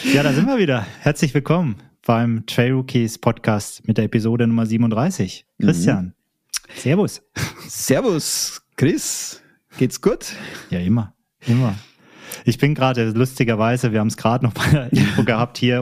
Ja, da sind wir wieder. Herzlich willkommen beim Trail Rookies Podcast mit der Episode Nummer 37. Christian, Servus. Servus, Chris. Geht's gut? Ja, immer. Ich bin gerade, lustigerweise, wir haben es gerade noch bei der Intro gehabt, hier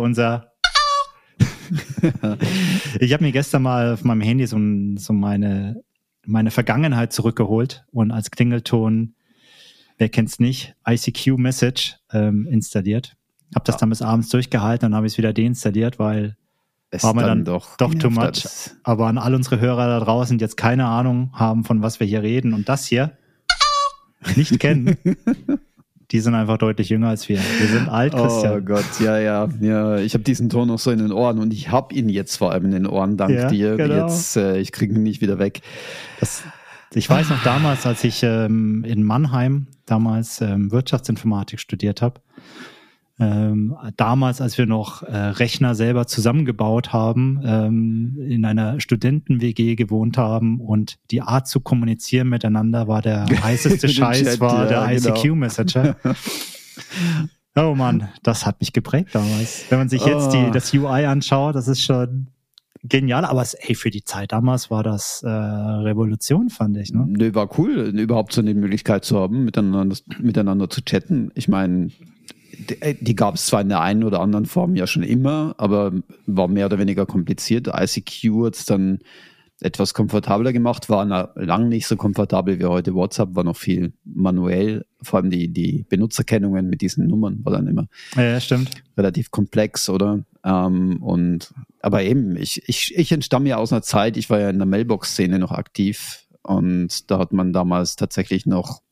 Ich habe mir gestern mal auf meinem Handy so meine Vergangenheit zurückgeholt und als Klingelton, wer kennt's nicht, ICQ-Message installiert. Habe das dann bis abends durchgehalten und habe es wieder deinstalliert, weil es war mir dann doch too much. Aber an all unsere Hörer da draußen, die jetzt keine Ahnung haben, von was wir hier reden und das hier nicht kennen, die sind einfach deutlich jünger als wir. Wir sind alt, Christian. Oh Gott, ja. Ich habe diesen Ton noch so in den Ohren und ich habe ihn jetzt vor allem in den Ohren, dank dir. Genau. Jetzt, ich kriege ihn nicht wieder weg. Ich weiß noch damals, als ich in Mannheim Wirtschaftsinformatik studiert habe, damals, als wir noch Rechner selber zusammengebaut haben, in einer Studenten-WG gewohnt haben und die Art zu kommunizieren miteinander war der heißeste Scheiß, war der ICQ-Messenger. Oh Mann, das hat mich geprägt damals. Wenn man sich jetzt das UI anschaut, das ist schon genial, aber für die Zeit damals war das Revolution, fand ich. Ne? Nö, war cool, überhaupt so eine Möglichkeit zu haben, miteinander zu chatten. Ich meine, die gab es zwar in der einen oder anderen Form ja schon immer, aber war mehr oder weniger kompliziert. ICQ hat es dann etwas komfortabler gemacht, war lang nicht so komfortabel wie heute. WhatsApp war noch viel manuell, vor allem die Benutzerkennungen mit diesen Nummern war dann immer stimmt. Relativ komplex, oder? Aber eben, ich entstamme ja aus einer Zeit, ich war ja in der Mailbox-Szene noch aktiv und da hat man damals tatsächlich noch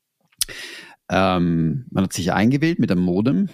man hat sich eingewählt mit einem Modem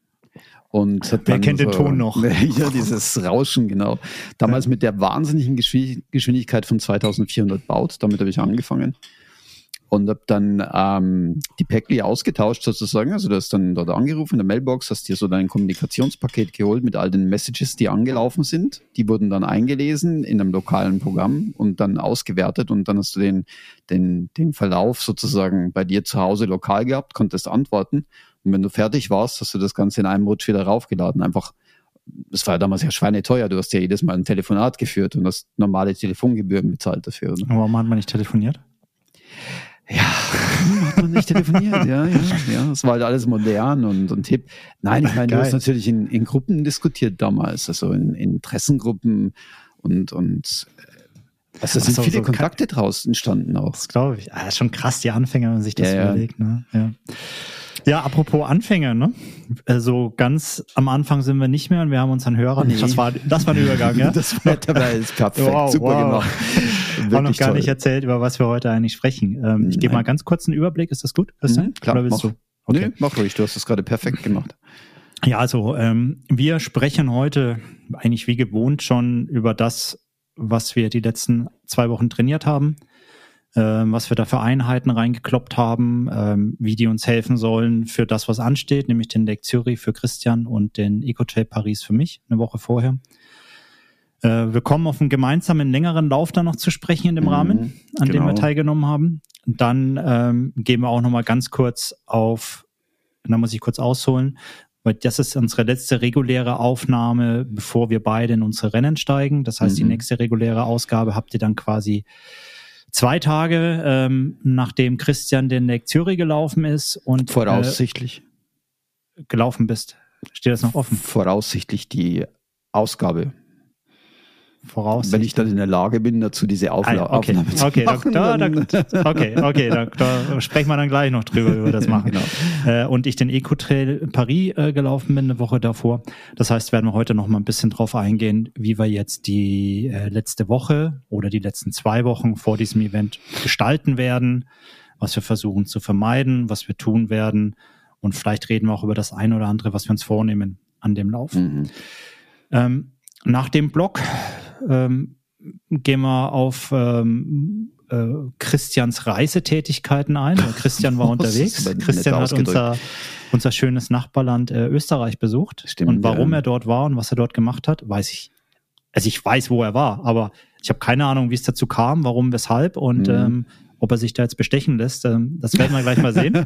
und hat Wer kennt den Ton noch? Ja, dieses Rauschen, genau. Damals mit der wahnsinnigen Geschwindigkeit von 2400 Baud, damit habe ich angefangen und habe dann die Päckli ausgetauscht sozusagen, also du hast dann dort angerufen in der Mailbox, hast dir so dein Kommunikationspaket geholt mit all den Messages, die angelaufen sind, die wurden dann eingelesen in einem lokalen Programm und dann ausgewertet und dann hast du den Verlauf sozusagen bei dir zu Hause lokal gehabt, konntest antworten und wenn du fertig warst, hast du das Ganze in einem Rutsch wieder raufgeladen, einfach. Das war ja damals ja schweineteuer, du hast ja jedes Mal ein Telefonat geführt und hast normale Telefongebühren bezahlt dafür. Oder? Warum hat man nicht telefoniert? Ja, hat man nicht telefoniert, ja. Das war halt alles modern und hip. Nein, ich meine, du hast natürlich in Gruppen diskutiert damals, also in Interessengruppen und also sind viele Kontakte draus entstanden auch. Das glaube ich. Das ist schon krass, die Anfänger, wenn man sich das überlegt. Ne? Ja, apropos Anfänger, ne? Also ganz am Anfang sind wir nicht mehr und wir haben unseren Hörer. Nee. Das war ein Übergang, ja? Das war jetzt perfekt, super gemacht. Ich habe noch gar nicht erzählt, über was wir heute eigentlich sprechen. Ich gebe mal ganz kurz einen Überblick, ist das gut? Klar, oder willst du? Okay. Nee, mach ruhig, du hast das gerade perfekt gemacht. Ja, also wir sprechen heute eigentlich wie gewohnt schon über das, was wir die letzten 2 Wochen trainiert haben, was wir da für Einheiten reingekloppt haben, wie die uns helfen sollen für das, was ansteht, nämlich den Lake Zürich für Christian und den Eco-Trail Paris für mich, eine Woche vorher. Wir kommen auf einen gemeinsamen längeren Lauf dann noch zu sprechen in dem Rahmen, an dem wir teilgenommen haben. Und dann gehen wir auch nochmal ganz kurz da muss ich kurz ausholen, weil das ist unsere letzte reguläre Aufnahme, bevor wir beide in unsere Rennen steigen. Das heißt, die nächste reguläre Ausgabe habt ihr dann quasi 2 Tage, nachdem Christian den Lake Zürich gelaufen ist und voraussichtlich gelaufen bist. Steht das noch offen? Voraussichtlich die Ausgabe. Wenn ich dann in der Lage bin, dazu diese Aufnahme zu machen. Da sprechen wir dann gleich noch drüber, wie wir das machen. Genau. Und ich den Eco-Trail Paris gelaufen bin eine Woche davor. Das heißt, werden wir heute noch mal ein bisschen drauf eingehen, wie wir jetzt die letzte Woche oder die letzten 2 Wochen vor diesem Event gestalten werden, was wir versuchen zu vermeiden, was wir tun werden. Und vielleicht reden wir auch über das eine oder andere, was wir uns vornehmen an dem Lauf. Nach dem Blog gehen wir auf Christians Reisetätigkeiten ein. Christian war unterwegs. Christian hat unser schönes Nachbarland Österreich besucht. Stimmt, und warum er dort war und was er dort gemacht hat, weiß ich. Also ich weiß, wo er war, aber ich habe keine Ahnung, wie es dazu kam, warum, weshalb und ob er sich da jetzt bestechen lässt, das werden wir gleich mal sehen.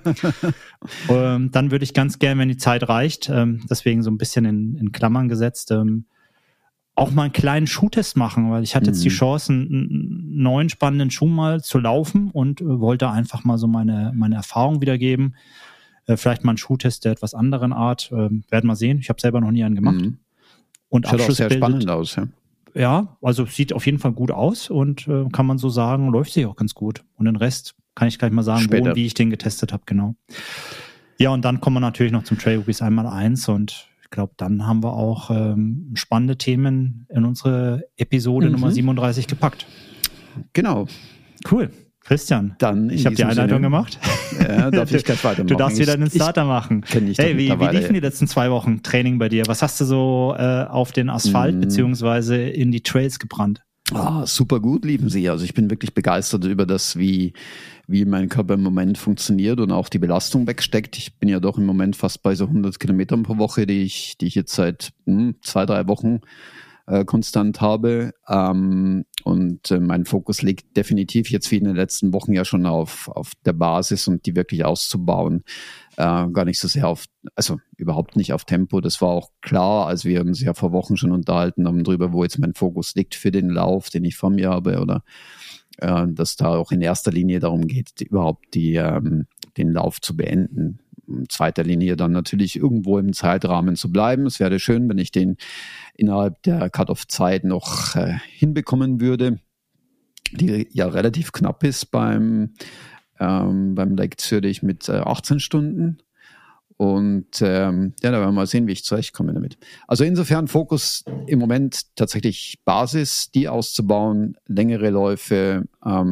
Dann würde ich ganz gern, wenn die Zeit reicht, deswegen so ein bisschen in Klammern gesetzt, auch mal einen kleinen Schuhtest machen, weil ich hatte jetzt die Chance, einen neuen spannenden Schuh mal zu laufen und wollte einfach mal so meine Erfahrung wiedergeben. Vielleicht mal einen Schuhtest der etwas anderen Art. Werden wir sehen. Ich habe selber noch nie einen gemacht. Und schaut auch sehr spannend aus. Ja. Ja, also sieht auf jeden Fall gut aus und kann man so sagen, läuft sich auch ganz gut. Und den Rest kann ich gleich mal sagen, wo und wie ich den getestet habe, genau. Ja, und dann kommen wir natürlich noch zum Trail Rookies 1x1 und ich glaube, dann haben wir auch spannende Themen in unsere Episode Nummer 37 gepackt. Genau. Cool. Christian, dann ich habe die Einleitung gemacht. Ja, darf ich gleich weitermachen. Du darfst wieder einen Starter machen. Hey, wie liefen die letzten 2 Wochen Training bei dir? Was hast du so auf den Asphalt beziehungsweise in die Trails gebrannt? Super gut liefen sie. Also ich bin wirklich begeistert über das, wie mein Körper im Moment funktioniert und auch die Belastung wegsteckt. Ich bin ja doch im Moment fast bei so 100 Kilometern pro Woche, die ich jetzt seit 2-3 Wochen konstant habe. Und mein Fokus liegt definitiv jetzt wie in den letzten Wochen ja schon auf der Basis und die wirklich auszubauen. Gar nicht so sehr überhaupt nicht auf Tempo. Das war auch klar, als wir uns ja vor Wochen schon unterhalten haben drüber, wo jetzt mein Fokus liegt für den Lauf, den ich vor mir habe, oder dass da auch in erster Linie darum geht, überhaupt den Lauf zu beenden. In zweiter Linie dann natürlich irgendwo im Zeitrahmen zu bleiben. Es wäre schön, wenn ich den innerhalb der Cut-Off-Zeit noch hinbekommen würde, die ja relativ knapp ist beim Lake Zürich mit 18 Stunden. Und da werden wir mal sehen, wie ich zurechtkomme damit. Also insofern Fokus im Moment tatsächlich Basis, die auszubauen, längere Läufe,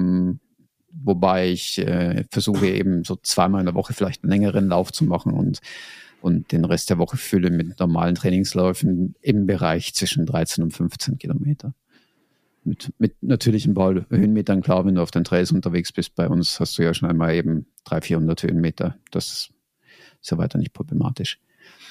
wobei ich versuche eben so 2-mal in der Woche vielleicht einen längeren Lauf zu machen und den Rest der Woche fülle mit normalen Trainingsläufen im Bereich zwischen 13 und 15 Kilometer. Mit natürlich ein paar Höhenmetern, klar, wenn du auf den Trails unterwegs bist. Bei uns hast du ja schon einmal eben 300-400 Höhenmeter. Das ist ja weiter nicht problematisch.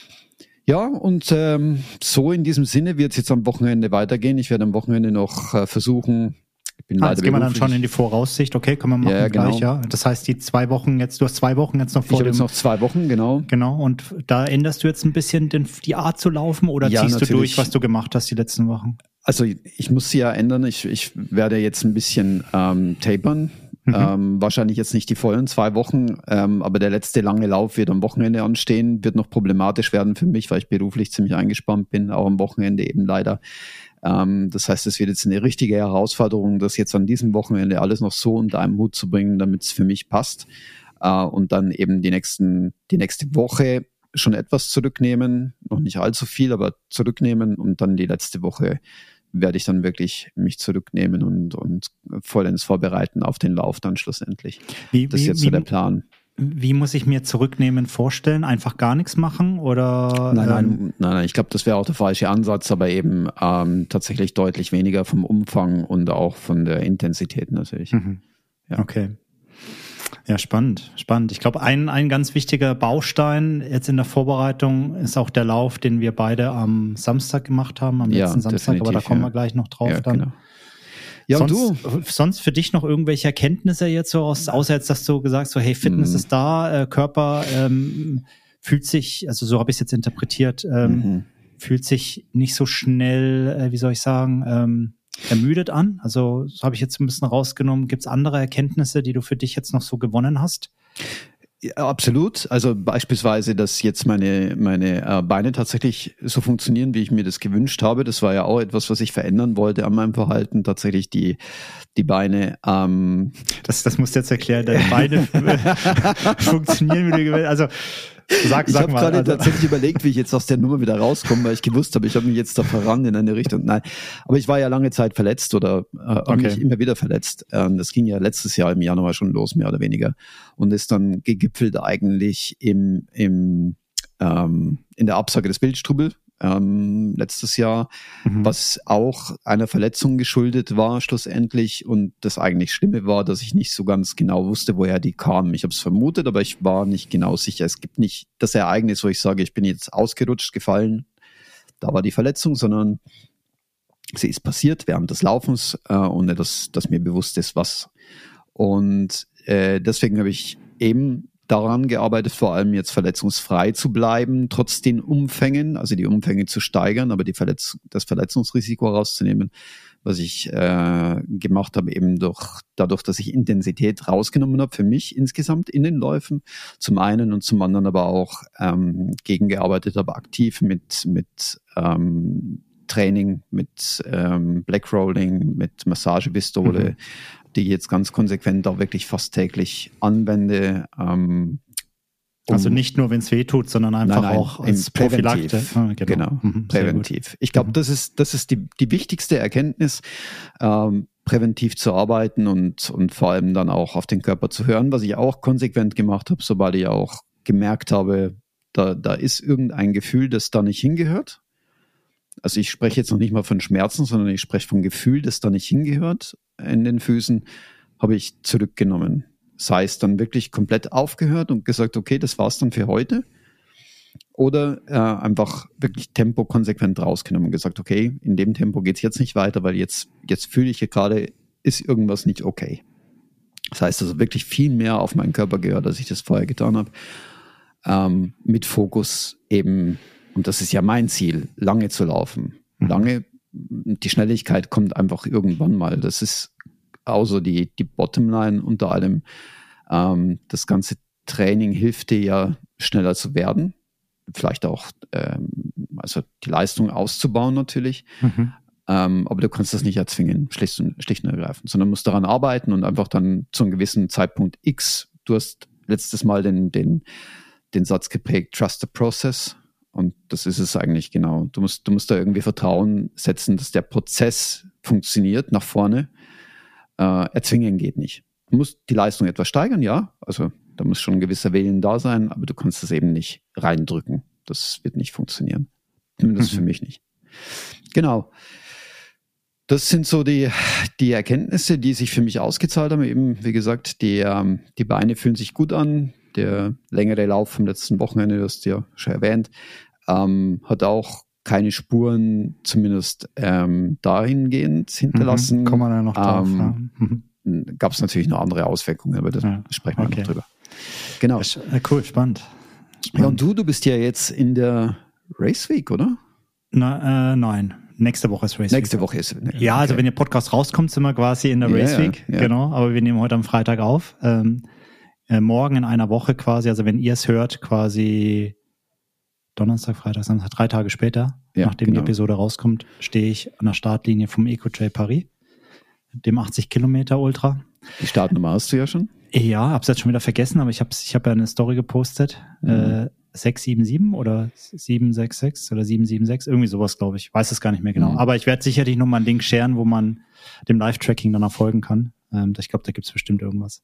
Ja, und so in diesem Sinne wird es jetzt am Wochenende weitergehen. Ich werde am Wochenende noch versuchen. Jetzt gehen wir dann schon in die Voraussicht. Okay, können wir machen ja, genau. gleich, ja. Das heißt, du hast 2 Wochen jetzt noch vor dem... Ich habe jetzt noch 2 Wochen, genau. Genau, und da änderst du jetzt ein bisschen die Art zu laufen oder ziehst natürlich. Du durch, was du gemacht hast die letzten Wochen? Also ich muss sie ja ändern. Ich werde jetzt ein bisschen tapern. Wahrscheinlich jetzt nicht die vollen 2 Wochen, aber der letzte lange Lauf wird am Wochenende anstehen, wird noch problematisch werden für mich, weil ich beruflich ziemlich eingespannt bin, auch am Wochenende eben leider. Das heißt, es wird jetzt eine richtige Herausforderung, das jetzt an diesem Wochenende alles noch so unter einem Hut zu bringen, damit es für mich passt. Und dann eben die nächste Woche schon etwas zurücknehmen, noch nicht allzu viel, aber zurücknehmen, und dann die letzte Woche werde ich dann wirklich mich zurücknehmen und vollends vorbereiten auf den Lauf dann schlussendlich. Das ist jetzt so der Plan. Wie muss ich mir zurücknehmen vorstellen? Einfach gar nichts machen oder? Nein, ich glaube, das wäre auch der falsche Ansatz, aber eben tatsächlich deutlich weniger vom Umfang und auch von der Intensität natürlich. Ja. Okay. Ja, spannend. Ich glaube, ein ganz wichtiger Baustein jetzt in der Vorbereitung ist auch der Lauf, den wir beide am Samstag gemacht haben, am letzten Samstag, aber da kommen wir gleich noch drauf dann. Genau. Ja, sonst für dich noch irgendwelche Erkenntnisse jetzt so außer jetzt, dass du gesagt hast, so hey, Fitness ist da, Körper fühlt sich, also so habe ich es jetzt interpretiert, fühlt sich nicht so schnell, wie soll ich sagen, ermüdet an. Also so habe ich jetzt ein bisschen rausgenommen. Gibt es andere Erkenntnisse, die du für dich jetzt noch so gewonnen hast? Ja, absolut. Also beispielsweise, dass jetzt meine Beine tatsächlich so funktionieren, wie ich mir das gewünscht habe. Das war ja auch etwas, was ich verändern wollte an meinem Verhalten. Tatsächlich die Beine. Das musst du jetzt erklären. Deine Beine funktionieren, wie du gewünscht. Also ich habe gerade tatsächlich überlegt, wie ich jetzt aus der Nummer wieder rauskomme, weil ich gewusst habe, ich habe mich jetzt da verrannt in eine Richtung. Nein, aber ich war ja lange Zeit verletzt oder mich immer wieder verletzt. Das ging ja letztes Jahr im Januar schon los, mehr oder weniger. Und ist dann gegipfelt eigentlich in der Absage des Wildstrubel. Letztes Jahr, was auch einer Verletzung geschuldet war schlussendlich, und das eigentlich Schlimme war, dass ich nicht so ganz genau wusste, woher die kam. Ich habe es vermutet, aber ich war nicht genau sicher. Es gibt nicht das Ereignis, wo ich sage, ich bin jetzt ausgerutscht, gefallen, da war die Verletzung, sondern sie ist passiert während des Laufens, ohne dass mir bewusst ist, was. Und deswegen habe ich eben daran gearbeitet, vor allem jetzt verletzungsfrei zu bleiben, trotz den Umfängen, also die Umfänge zu steigern, aber das Verletzungsrisiko rauszunehmen, was ich gemacht habe, eben dadurch, dass ich Intensität rausgenommen habe für mich insgesamt in den Läufen, zum einen und zum anderen aber auch gegengearbeitet habe, aktiv mit Training, mit Blackrolling, mit Massagepistole, die ich jetzt ganz konsequent auch wirklich fast täglich anwende. Also nicht nur, wenn es weh tut, sondern einfach auch als Prophylaktik. Genau, präventiv. Ich glaube, das ist die wichtigste Erkenntnis, präventiv zu arbeiten und vor allem dann auch auf den Körper zu hören, was ich auch konsequent gemacht habe, sobald ich auch gemerkt habe, da ist irgendein Gefühl, das da nicht hingehört. Also ich spreche jetzt noch nicht mal von Schmerzen, sondern ich spreche vom Gefühl, das da nicht hingehört in den Füßen, habe ich zurückgenommen. Sei es dann wirklich komplett aufgehört und gesagt, okay, das war's dann für heute. Oder einfach wirklich Tempo konsequent rausgenommen und gesagt, okay, in dem Tempo geht's jetzt nicht weiter, weil jetzt fühle ich hier gerade, ist irgendwas nicht okay. Das heißt also wirklich viel mehr auf meinen Körper gehört, als ich das vorher getan habe. Mit Fokus eben, und das ist ja mein Ziel, lange zu laufen. Lange, die Schnelligkeit kommt einfach irgendwann mal. Das ist außer die Bottomline unter allem. Das ganze Training hilft dir ja schneller zu werden. Vielleicht auch also die Leistung auszubauen natürlich. Aber du kannst das nicht erzwingen, schlicht und ergreifend, sondern musst daran arbeiten und einfach dann zu einem gewissen Zeitpunkt X, du hast letztes Mal den Satz geprägt, trust the process. Und das ist es eigentlich genau. Du musst da irgendwie Vertrauen setzen, dass der Prozess funktioniert nach vorne. Erzwingen geht nicht. Du musst die Leistung etwas steigern, ja. Also da muss schon ein gewisser Willen da sein, aber du kannst es eben nicht reindrücken. Das wird nicht funktionieren. Zumindest für mich nicht. Genau. Das sind so die Erkenntnisse, die sich für mich ausgezahlt haben. Eben, wie gesagt, die Beine fühlen sich gut an. Der längere Lauf vom letzten Wochenende, das hast du ja schon erwähnt, hat auch keine Spuren, zumindest dahingehend hinterlassen. Kommen wir da noch drauf. Gab es natürlich noch andere Auswirkungen, aber da sprechen wir noch drüber. Genau. Cool, spannend. Ja, und du bist ja jetzt in der Race Week, oder? Nein. Nächste Woche ist Race Week. Nächste Woche ist okay. Ja, also wenn ihr Podcast rauskommt, sind wir quasi in der Race Week. Ja. Genau, aber wir nehmen heute am Freitag auf. Morgen in einer Woche quasi, also wenn ihr es hört, quasi Donnerstag, Freitag, Samstag, 3 Tage später, nachdem die Episode rauskommt, stehe ich an der Startlinie vom Eco-Trail Paris, dem 80 Kilometer Ultra. Die Startnummer hast du ja schon? Ja, hab's jetzt schon wieder vergessen, aber ich hab ja eine Story gepostet. 677 oder 766 oder 776, irgendwie sowas, glaube ich. Weiß es gar nicht mehr genau. Aber ich werde sicherlich nochmal einen Link sharen, wo man dem Live-Tracking dann erfolgen kann. Ich glaube, da gibt's bestimmt irgendwas.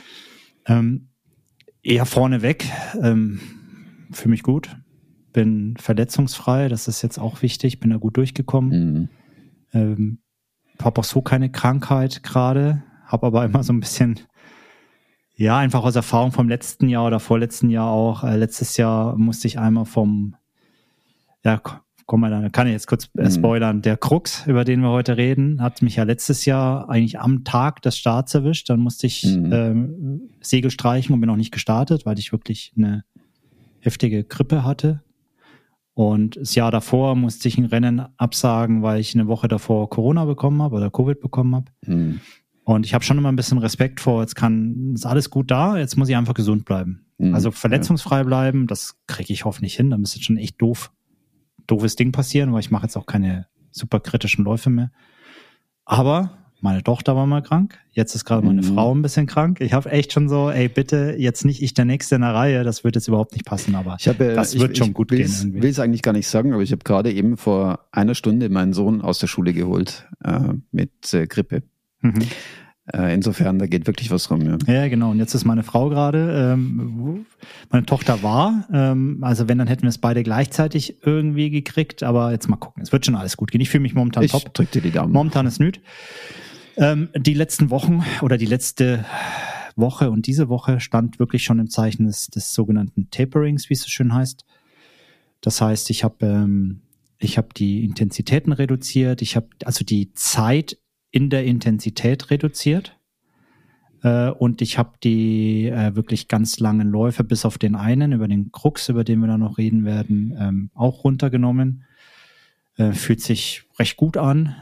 Eher vorneweg, für mich gut. Bin verletzungsfrei, das ist jetzt auch wichtig, bin da gut durchgekommen. Habe auch so keine Krankheit gerade, habe aber immer so ein bisschen, ja, einfach aus Erfahrung vom letzten Jahr oder vorletzten Jahr auch. Letztes Jahr musste ich einmal kann ich jetzt kurz spoilern, der Krux, über den wir heute reden, hat mich ja letztes Jahr eigentlich am Tag des Starts erwischt. Dann musste ich Segel streichen und bin auch nicht gestartet, weil ich wirklich eine heftige Grippe hatte. Und das Jahr davor musste ich ein Rennen absagen, weil ich eine Woche davor Corona bekommen habe oder Covid bekommen habe. Und ich habe schon immer ein bisschen Respekt vor, ist alles gut da, jetzt muss ich einfach gesund bleiben. Also verletzungsfrei bleiben, das kriege ich hoffentlich hin. Da müsste schon echt doofes Ding passieren, weil ich mache jetzt auch keine super kritischen Läufe mehr. Aber meine Tochter war mal krank, jetzt ist gerade meine Frau ein bisschen krank. Ich habe echt schon so, bitte jetzt nicht ich der Nächste in der Reihe, das wird jetzt überhaupt nicht passen, aber das wird schon gut gehen. Ich will es eigentlich gar nicht sagen, aber ich habe gerade eben vor einer Stunde meinen Sohn aus der Schule geholt mit Grippe. Insofern, da geht wirklich was rum. Ja, genau. Und jetzt ist meine Frau gerade, meine Tochter war, also wenn, dann hätten wir es beide gleichzeitig irgendwie gekriegt, aber jetzt mal gucken. Es wird schon alles gut gehen. Ich fühle mich momentan top. Ich drück dir die Daumen. Momentan ist nüt. Die letzten Wochen oder die letzte Woche und diese Woche stand wirklich schon im Zeichen des sogenannten Taperings, wie es so schön heißt. Das heißt, ich habe die Intensitäten reduziert, ich habe also die Zeit in der Intensität reduziert. Und ich habe die wirklich ganz langen Läufe, bis auf den einen, über den Krux, über den wir dann noch reden werden, auch runtergenommen. Fühlt sich recht gut an.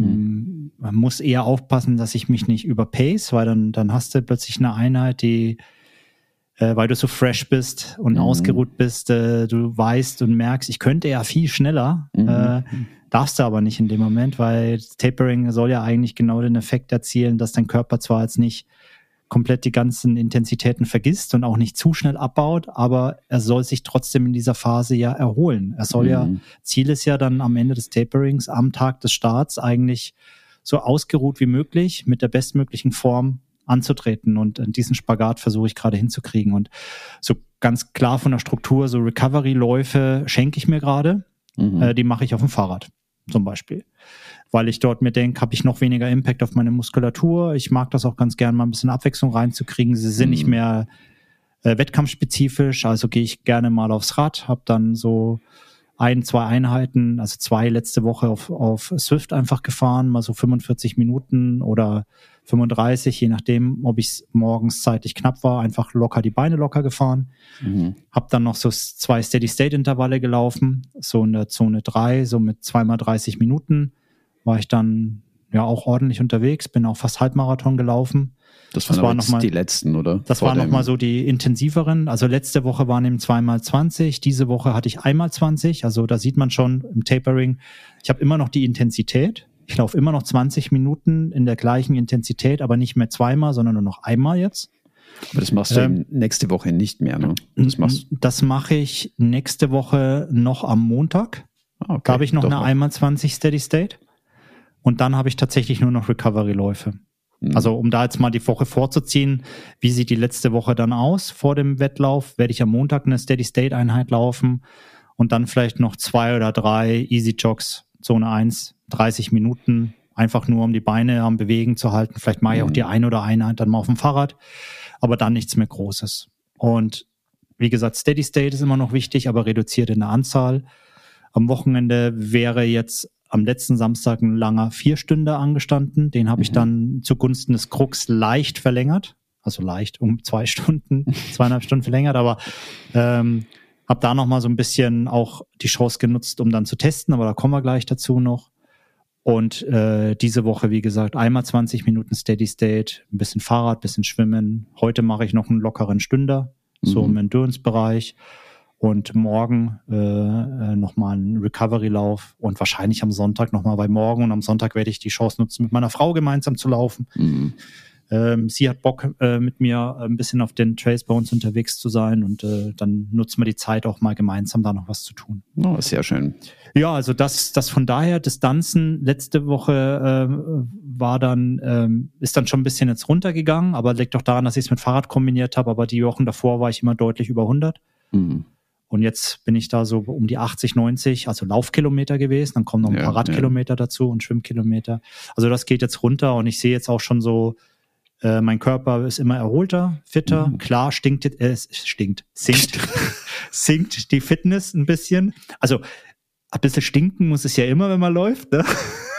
Man muss eher aufpassen, dass ich mich nicht überpace, weil dann hast du plötzlich eine Einheit, die, weil du so fresh bist und ausgeruht bist, du weißt und merkst, ich könnte ja viel schneller, darfst du aber nicht in dem Moment, weil Tapering soll ja eigentlich genau den Effekt erzielen, dass dein Körper zwar jetzt nicht komplett die ganzen Intensitäten vergisst und auch nicht zu schnell abbaut, aber er soll sich trotzdem in dieser Phase ja erholen. Er soll Ziel ist ja dann am Ende des Taperings, am Tag des Starts eigentlich so ausgeruht wie möglich mit der bestmöglichen Form anzutreten, und diesen Spagat versuche ich gerade hinzukriegen, und so ganz klar von der Struktur, so Recovery-Läufe schenke ich mir gerade, die mache ich auf dem Fahrrad zum Beispiel, weil ich dort mir denke, habe ich noch weniger Impact auf meine Muskulatur. Ich mag das auch ganz gern, mal ein bisschen Abwechslung reinzukriegen. Sie sind nicht mehr wettkampfspezifisch, also gehe ich gerne mal aufs Rad, habe dann so 2 Einheiten, also 2 letzte Woche auf Swift einfach gefahren, mal so 45 Minuten oder 35, je nachdem, ob ich morgens zeitlich knapp war, einfach locker die Beine locker gefahren. Hab dann noch so 2 Steady-State-Intervalle gelaufen, so in der Zone 3, so mit 2x30 Minuten war ich dann ja auch ordentlich unterwegs, bin auch fast Halbmarathon gelaufen. Das waren noch mal die letzten, oder? Das waren nochmal so die intensiveren. Also letzte Woche waren eben 2x20, diese Woche hatte ich 1x20. Also da sieht man schon im Tapering, ich habe immer noch die Intensität. Ich laufe immer noch 20 Minuten in der gleichen Intensität, aber nicht mehr 2-mal, sondern nur noch 1-mal jetzt. Aber das machst du nächste Woche nicht mehr, ne? Das mache ich nächste Woche noch am Montag. Okay, da habe ich noch eine 1x20 Steady State. Und dann habe ich tatsächlich nur noch Recovery-Läufe. Also um da jetzt mal die Woche vorzuziehen, wie sieht die letzte Woche dann aus vor dem Wettlauf? Werde ich am Montag eine Steady-State-Einheit laufen und dann vielleicht noch 2 oder 3 Easy-Jogs, Zone 1, 30 Minuten, einfach nur um die Beine am Bewegen zu halten. Vielleicht mache ich auch die eine oder eine Einheit dann mal auf dem Fahrrad, aber dann nichts mehr Großes. Und wie gesagt, Steady-State ist immer noch wichtig, aber reduziert in der Anzahl. Am Wochenende wäre jetzt am letzten Samstag ein langer 4-Stünder angestanden. Den habe ich dann zugunsten des Krux leicht verlängert. Also leicht um 2 Stunden, 2,5 Stunden verlängert. Aber habe da nochmal so ein bisschen auch die Chance genutzt, um dann zu testen. Aber da kommen wir gleich dazu noch. Und diese Woche, wie gesagt, einmal 20 Minuten Steady State, ein bisschen Fahrrad, ein bisschen Schwimmen. Heute mache ich noch einen lockeren Stünder, so im Endurance-Bereich. Und morgen nochmal einen Recovery-Lauf und wahrscheinlich am Sonntag nochmal, weil morgen und am Sonntag werde ich die Chance nutzen, mit meiner Frau gemeinsam zu laufen. Sie hat Bock, mit mir ein bisschen auf den Trails bei uns unterwegs zu sein, und dann nutzen wir die Zeit auch mal gemeinsam, da noch was zu tun. Oh, sehr schön. Ja, also das von daher, Distanzen letzte Woche war dann, ist dann schon ein bisschen jetzt runtergegangen, aber liegt doch daran, dass ich es mit Fahrrad kombiniert habe, aber die Wochen davor war ich immer deutlich über 100. Und jetzt bin ich da so um die 80, 90, also Laufkilometer gewesen. Dann kommen noch ein paar Radkilometer dazu und Schwimmkilometer. Also das geht jetzt runter, und ich sehe jetzt auch schon so, mein Körper ist immer erholter, fitter. Klar sinkt die Fitness ein bisschen. Also ein bisschen stinken muss es ja immer, wenn man läuft, ne?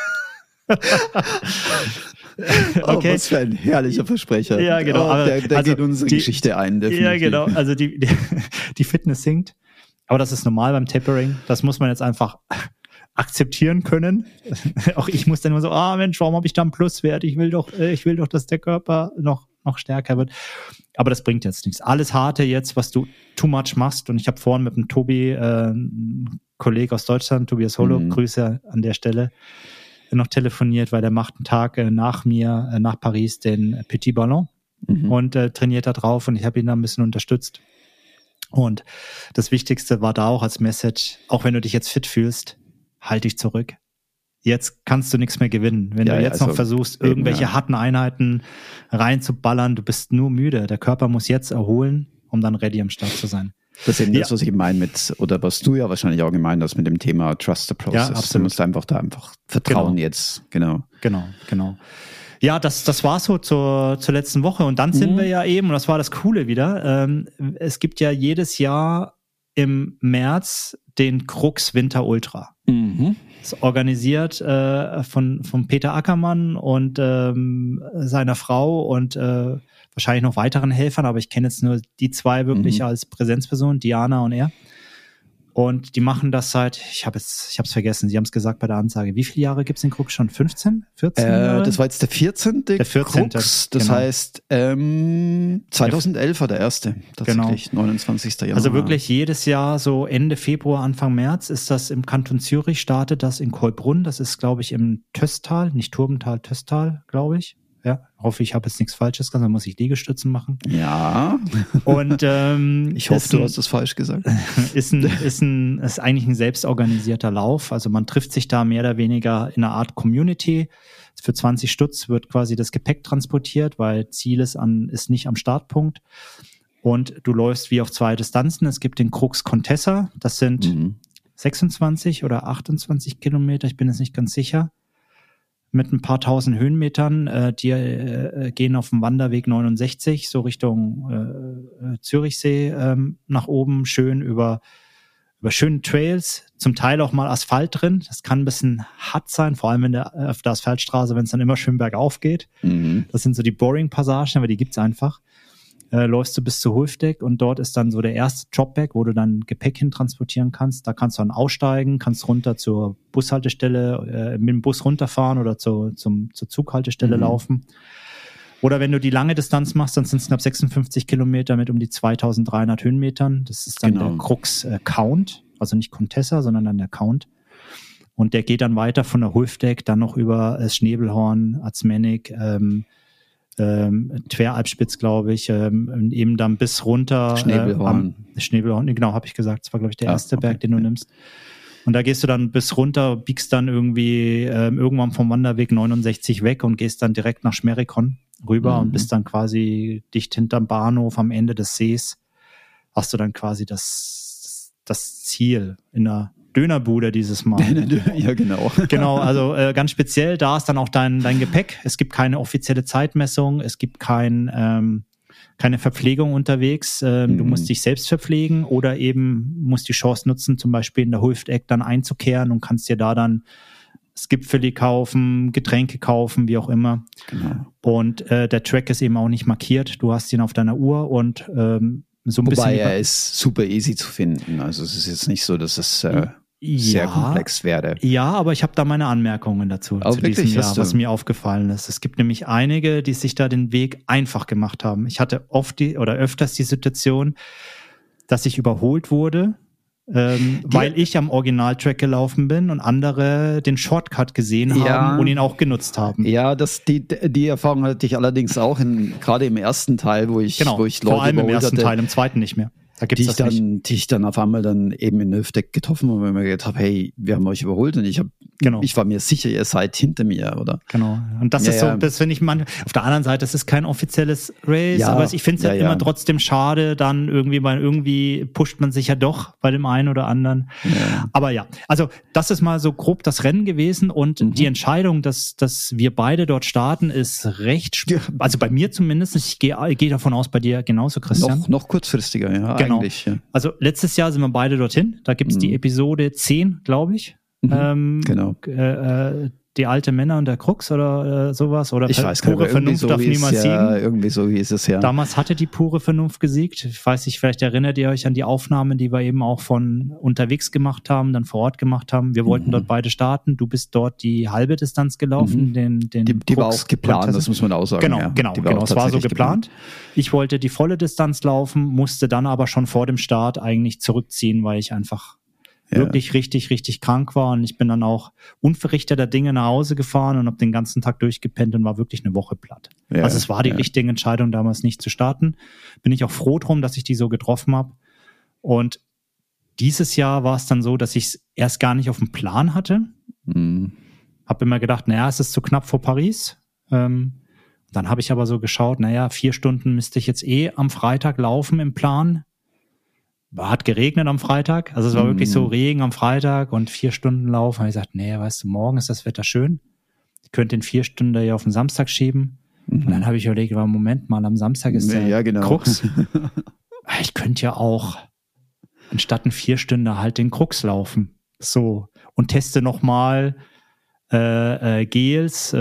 Okay. Oh, was für ein herrlicher Versprecher. Ja, genau. Aber da geht unsere Geschichte ein, definitiv. Ja, genau. Also die Fitness sinkt. Aber das ist normal beim Tapering. Das muss man jetzt einfach akzeptieren können. Auch ich muss dann immer so, Mensch, warum habe ich da einen Pluswert? Ich will doch, dass der Körper noch stärker wird. Aber das bringt jetzt nichts. Alles Harte jetzt, was du too much machst. Und ich habe vorhin mit dem Tobi, einen Kollegen aus Deutschland, Tobias Holo, Grüße an der Stelle, noch telefoniert, weil der macht einen Tag nach mir, nach Paris, den Petit Ballon und trainiert da drauf, und ich habe ihn da ein bisschen unterstützt. Und das Wichtigste war da auch als Message, auch wenn du dich jetzt fit fühlst, halt dich zurück. Jetzt kannst du nichts mehr gewinnen. Wenn du jetzt noch versuchst, irgendwelche harten Einheiten reinzuballern, du bist nur müde. Der Körper muss jetzt erholen, um dann ready am Start zu sein. Das ist eben das, was ich meine mit, oder was du ja wahrscheinlich auch gemeint hast mit dem Thema Trust the Process. Ja, absolut. Du musst einfach vertrauen jetzt. Genau. Ja, das war so zur letzten Woche. Und dann sind wir ja eben, und das war das Coole wieder, es gibt ja jedes Jahr im März den Krux Winter Ultra. ist organisiert von Peter Ackermann und seiner Frau und wahrscheinlich noch weiteren Helfern, aber ich kenne jetzt nur die zwei wirklich als Präsenzpersonen, Diana und er. Und die machen das seit, ich hab's vergessen, Sie haben es gesagt bei der Ansage. Wie viele Jahre gibt's den Krux schon? 15? 14 Jahre? Das war jetzt der 14. Der 14. Krux, das genau. heißt 2011 war der erste, tatsächlich, genau. 29. Januar. Also wirklich jedes Jahr, so Ende Februar, Anfang März, ist das im Kanton Zürich, startet das in Kolbrunn. Das ist, glaube ich, im Tösstal, nicht Turbental, Tösstal, glaube ich. Ja, hoffe, ich habe jetzt nichts Falsches gesagt, dann muss ich Liegestützen machen. Ja. Und ich hoffe, du hast das falsch gesagt. Ist eigentlich ein selbstorganisierter Lauf. Also man trifft sich da mehr oder weniger in einer Art Community. Für 20 Stutz wird quasi das Gepäck transportiert, weil Ziel ist nicht am Startpunkt. Und du läufst wie auf 2 Distanzen. Es gibt den Krux Contessa. Das sind 26 oder 28 Kilometer. Ich bin jetzt nicht ganz sicher. Mit ein paar tausend Höhenmetern, die gehen auf dem Wanderweg 69, so Richtung Zürichsee nach oben, schön über schöne Trails, zum Teil auch mal Asphalt drin. Das kann ein bisschen hart sein, vor allem auf der Asphaltstraße, wenn es dann immer schön bergauf geht. Das sind so die Boring-Passagen, aber die gibt's einfach. Läufst du bis zu Hulfdeck und dort ist dann so der erste Dropback, wo du dann Gepäck hin transportieren kannst. Da kannst du dann aussteigen, kannst runter zur Bushaltestelle, mit dem Bus runterfahren oder zur Zughaltestelle laufen. Oder wenn du die lange Distanz machst, dann sind es knapp 56 Kilometer mit um die 2300 Höhenmetern. Das ist dann der Krux Count, also nicht Contessa, sondern dann der Count. Und der geht dann weiter von der Hulfdeck, dann noch über Schnebelhorn, Arzmenig, Tweralpspitz, glaube ich, eben dann bis runter. Schnebelhorn. Schnebelhorn, genau, habe ich gesagt. Das war, glaube ich, der erste Berg, den du nimmst. Und da gehst du dann bis runter, biegst dann irgendwie irgendwann vom Wanderweg 69 weg und gehst dann direkt nach Schmerikon rüber und bist dann quasi dicht hinterm Bahnhof am Ende des Sees. Hast du dann quasi das Ziel in der Dönerbude dieses Mal. Ja, genau. Genau, also ganz speziell, da ist dann auch dein Gepäck. Es gibt keine offizielle Zeitmessung, es gibt keine Verpflegung unterwegs. Du musst dich selbst verpflegen oder eben musst die Chance nutzen, zum Beispiel in der Hulfdeck dann einzukehren und kannst dir da dann Skipfeli kaufen, Getränke kaufen, wie auch immer. Genau. Und der Track ist eben auch nicht markiert. Du hast ihn auf deiner Uhr und so ein bisschen. Wobei er ist super easy zu finden. Also es ist jetzt nicht so, dass es sehr komplex werde. Ja, aber ich habe da meine Anmerkungen dazu zu diesem Jahr, was mir aufgefallen ist. Es gibt nämlich einige, die sich da den Weg einfach gemacht haben. Ich hatte öfters die Situation, dass ich überholt wurde, weil ich am Originaltrack gelaufen bin und andere den Shortcut gesehen haben und ihn auch genutzt haben. Ja, die Erfahrung hatte ich allerdings auch gerade im ersten Teil, wo ich Leute vor allem im ersten Teil, im zweiten nicht mehr. Da gibt's die ich dann auf einmal dann eben in Hüfdeck getroffen habe, weil ich mir gedacht habe, hey, wir haben euch überholt und ich war mir sicher, ihr seid hinter mir, oder? Genau. Und das ist so, das finde ich auf der anderen Seite, das ist kein offizielles Race, aber ich finde es halt immer trotzdem schade, dann irgendwie pusht man sich ja doch bei dem einen oder anderen. Ja. Aber ja, also das ist mal so grob das Rennen gewesen und die Entscheidung, dass wir beide dort starten, ist recht, also bei mir zumindest, ich gehe davon aus, bei dir genauso, Christian. Noch kurzfristiger, ja. Genau. Also letztes Jahr sind wir beide dorthin. Da gibt's die Episode 10, glaube ich. Genau. Die alte Männer und der Krux oder sowas. Oder ich weiß gar nicht, Vernunft darf niemals siegen. Irgendwie so hieß es, ja. Damals hatte die pure Vernunft gesiegt. Ich weiß nicht, vielleicht erinnert ihr euch an die Aufnahmen, die wir eben auch von unterwegs gemacht haben, dann vor Ort gemacht haben. Wir wollten dort beide starten. Du bist dort die halbe Distanz gelaufen. Die war auch geplant, das muss man auch sagen. Genau. Es war so geplant. Ich wollte die volle Distanz laufen, musste dann aber schon vor dem Start eigentlich zurückziehen, weil ich einfach wirklich richtig, richtig krank war und ich bin dann auch unverrichteter Dinge nach Hause gefahren und habe den ganzen Tag durchgepennt und war wirklich eine Woche platt. Ja, also es war die richtige Entscheidung, damals nicht zu starten. Bin ich auch froh drum, dass ich die so getroffen habe. Und dieses Jahr war es dann so, dass ich es erst gar nicht auf dem Plan hatte. Habe immer gedacht, es ist zu knapp vor Paris. Dann habe ich aber so geschaut, 4 Stunden müsste ich jetzt am Freitag laufen im Plan. Hat geregnet am Freitag, also es war wirklich so Regen am Freitag und 4 Stunden Lauf. Habe ich gesagt, weißt du, morgen ist das Wetter schön. Ich könnte den 4 Stunden ja auf den Samstag schieben. Und dann habe ich überlegt, Moment mal, am Samstag ist der Krux. Ich könnte ja auch anstatt einen 4 Stunden halt den Krux laufen. So. und teste nochmal Gels,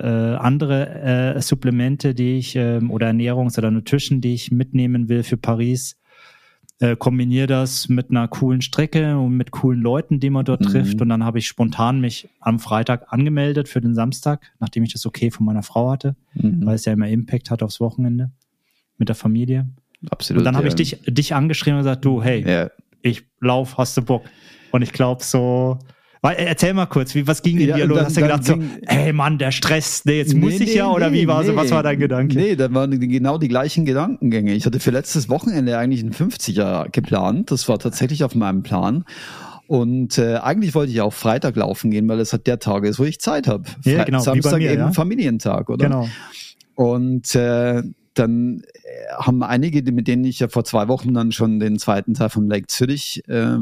andere Supplemente, die ich oder Ernährungs- oder Nutrition, die ich mitnehmen will für Paris. Kombiniere das mit einer coolen Strecke und mit coolen Leuten, die man dort trifft. Und dann habe ich spontan mich am Freitag angemeldet für den Samstag, nachdem ich das okay von meiner Frau hatte, weil es ja immer Impact hat aufs Wochenende mit der Familie. Absolut. Und dann habe ich dich angeschrieben und gesagt, du, hey, ich lauf, hast du Bock? Und ich glaube so... Erzähl mal kurz, was ging in dir los? Hast du gedacht so, hey Mann, der Stress, jetzt muss ich ja, oder wie war so, was war dein Gedanke? Nee, da waren genau die gleichen Gedankengänge. Ich hatte für letztes Wochenende eigentlich einen 50er geplant. Das war tatsächlich auf meinem Plan. Und eigentlich wollte ich auch Freitag laufen gehen, weil es halt der Tag ist, wo ich Zeit habe. Ja, genau, Samstag wie bei mir, eben ja? Familientag, oder? Genau. Und dann haben einige, mit denen ich ja vor 2 Wochen dann schon den zweiten Teil vom Lake Zürich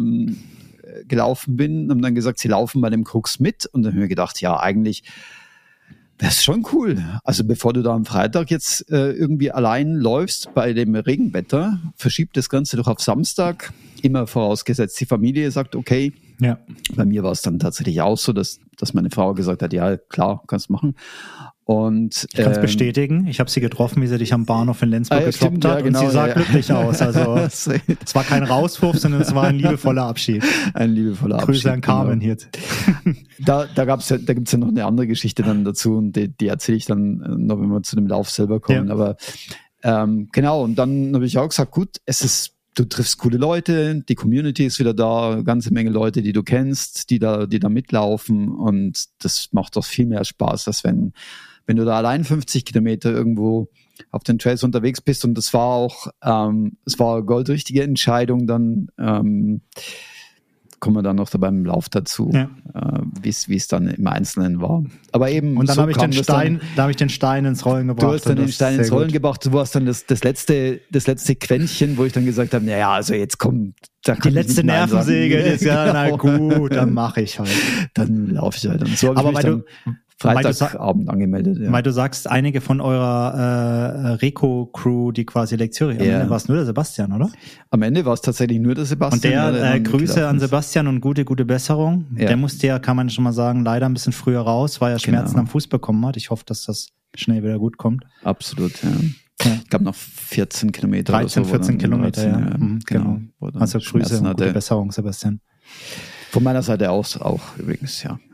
gelaufen bin, haben dann gesagt, sie laufen bei dem Krux mit. Und dann habe ich mir gedacht, ja, eigentlich das ist schon cool. Also bevor du da am Freitag jetzt irgendwie allein läufst bei dem Regenwetter, verschiebt das Ganze doch auf Samstag. Immer vorausgesetzt, die Familie sagt, okay. Ja. Bei mir war es dann tatsächlich auch so, dass meine Frau gesagt hat, ja, klar, kannst machen. Und ich kann es bestätigen. Ich habe sie getroffen, wie sie dich am Bahnhof in Lenzburg getroffen hat. Ja, genau, und sie sah glücklich aus. Also es war kein Rauswurf, sondern es war ein liebevoller Abschied. Ein liebevoller Abschied. Grüße an Carmen hier. Da gibt's ja noch eine andere Geschichte dann dazu und die erzähle ich dann noch, wenn wir zu dem Lauf selber kommen. Ja. Aber genau, und dann habe ich auch gesagt, gut, du triffst coole Leute, die Community ist wieder da, eine ganze Menge Leute, die du kennst, die da mitlaufen, und das macht doch viel mehr Spaß, als wenn du da allein 50 Kilometer irgendwo auf den Trails unterwegs bist. Und das war auch, es war eine goldrichtige Entscheidung, dann kommen wir dann noch da beim Lauf dazu, wie es dann im Einzelnen war. Aber eben, und dann habe ich den Stein ins Rollen gebracht. Du hast dann den Stein ins Rollen gebracht. Du warst dann das letzte Quäntchen, wo ich dann gesagt habe, naja, also jetzt kommt die letzte Nervensäge ist ja, na gut, dann mache ich halt. Dann laufe ich halt. Und so habe ich mich dann Freitagabend angemeldet. Ja. Weil du sagst, einige von eurer Reco-Crew, die quasi Lake Zürich, am Ende war es nur der Sebastian, oder? Am Ende war es tatsächlich nur der Sebastian. Und der Grüße an Sebastian und gute Besserung. Ja. Der musste ja, kann man schon mal sagen, leider ein bisschen früher raus, weil er Schmerzen am Fuß bekommen hat. Ich hoffe, dass das schnell wieder gut kommt. Absolut, ja. Ich glaube noch 14 Kilometer 13, oder so. 14 Kilometer, 13, ja. Genau. Also Grüße und gute Besserung, Sebastian. Von meiner Seite aus auch übrigens, ja.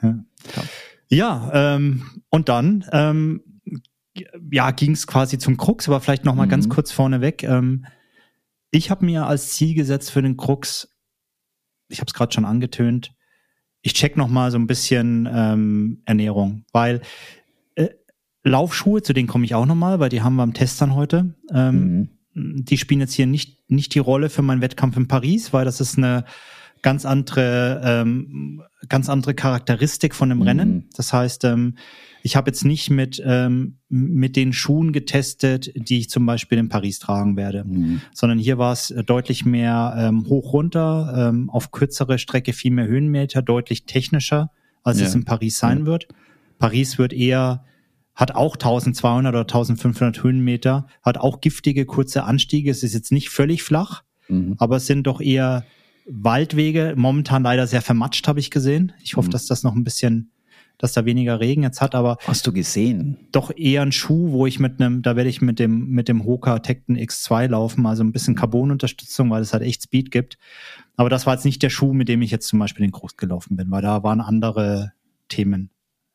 Ja, und dann ging es quasi zum Krux, aber vielleicht nochmal ganz kurz vorneweg. Ich habe mir als Ziel gesetzt für den Krux, ich habe es gerade schon angetönt, ich check nochmal so ein bisschen Ernährung, weil Laufschuhe, zu denen komme ich auch nochmal, weil die haben wir am Test dann heute. Die spielen jetzt hier nicht die Rolle für meinen Wettkampf in Paris, weil das ist eine ganz andere Charakteristik von dem Rennen. Das heißt, ich habe jetzt nicht mit den Schuhen getestet, die ich zum Beispiel in Paris tragen werde, sondern hier war es deutlich mehr hoch runter, auf kürzere Strecke viel mehr Höhenmeter, deutlich technischer, als es in Paris sein wird. Paris hat auch 1200 oder 1500 Höhenmeter, hat auch giftige kurze Anstiege. Es ist jetzt nicht völlig flach, aber es sind doch eher Waldwege, momentan leider sehr vermatscht, habe ich gesehen. Ich hoffe, dass das noch ein bisschen, dass da weniger Regen jetzt hat, aber hast du gesehen? Doch eher ein Schuh, wo ich da werde ich mit dem Hoka Tecton X2 laufen, also ein bisschen Carbon-Unterstützung, weil es halt echt Speed gibt. Aber das war jetzt nicht der Schuh, mit dem ich jetzt zum Beispiel den Krux gelaufen bin, weil da waren andere Themen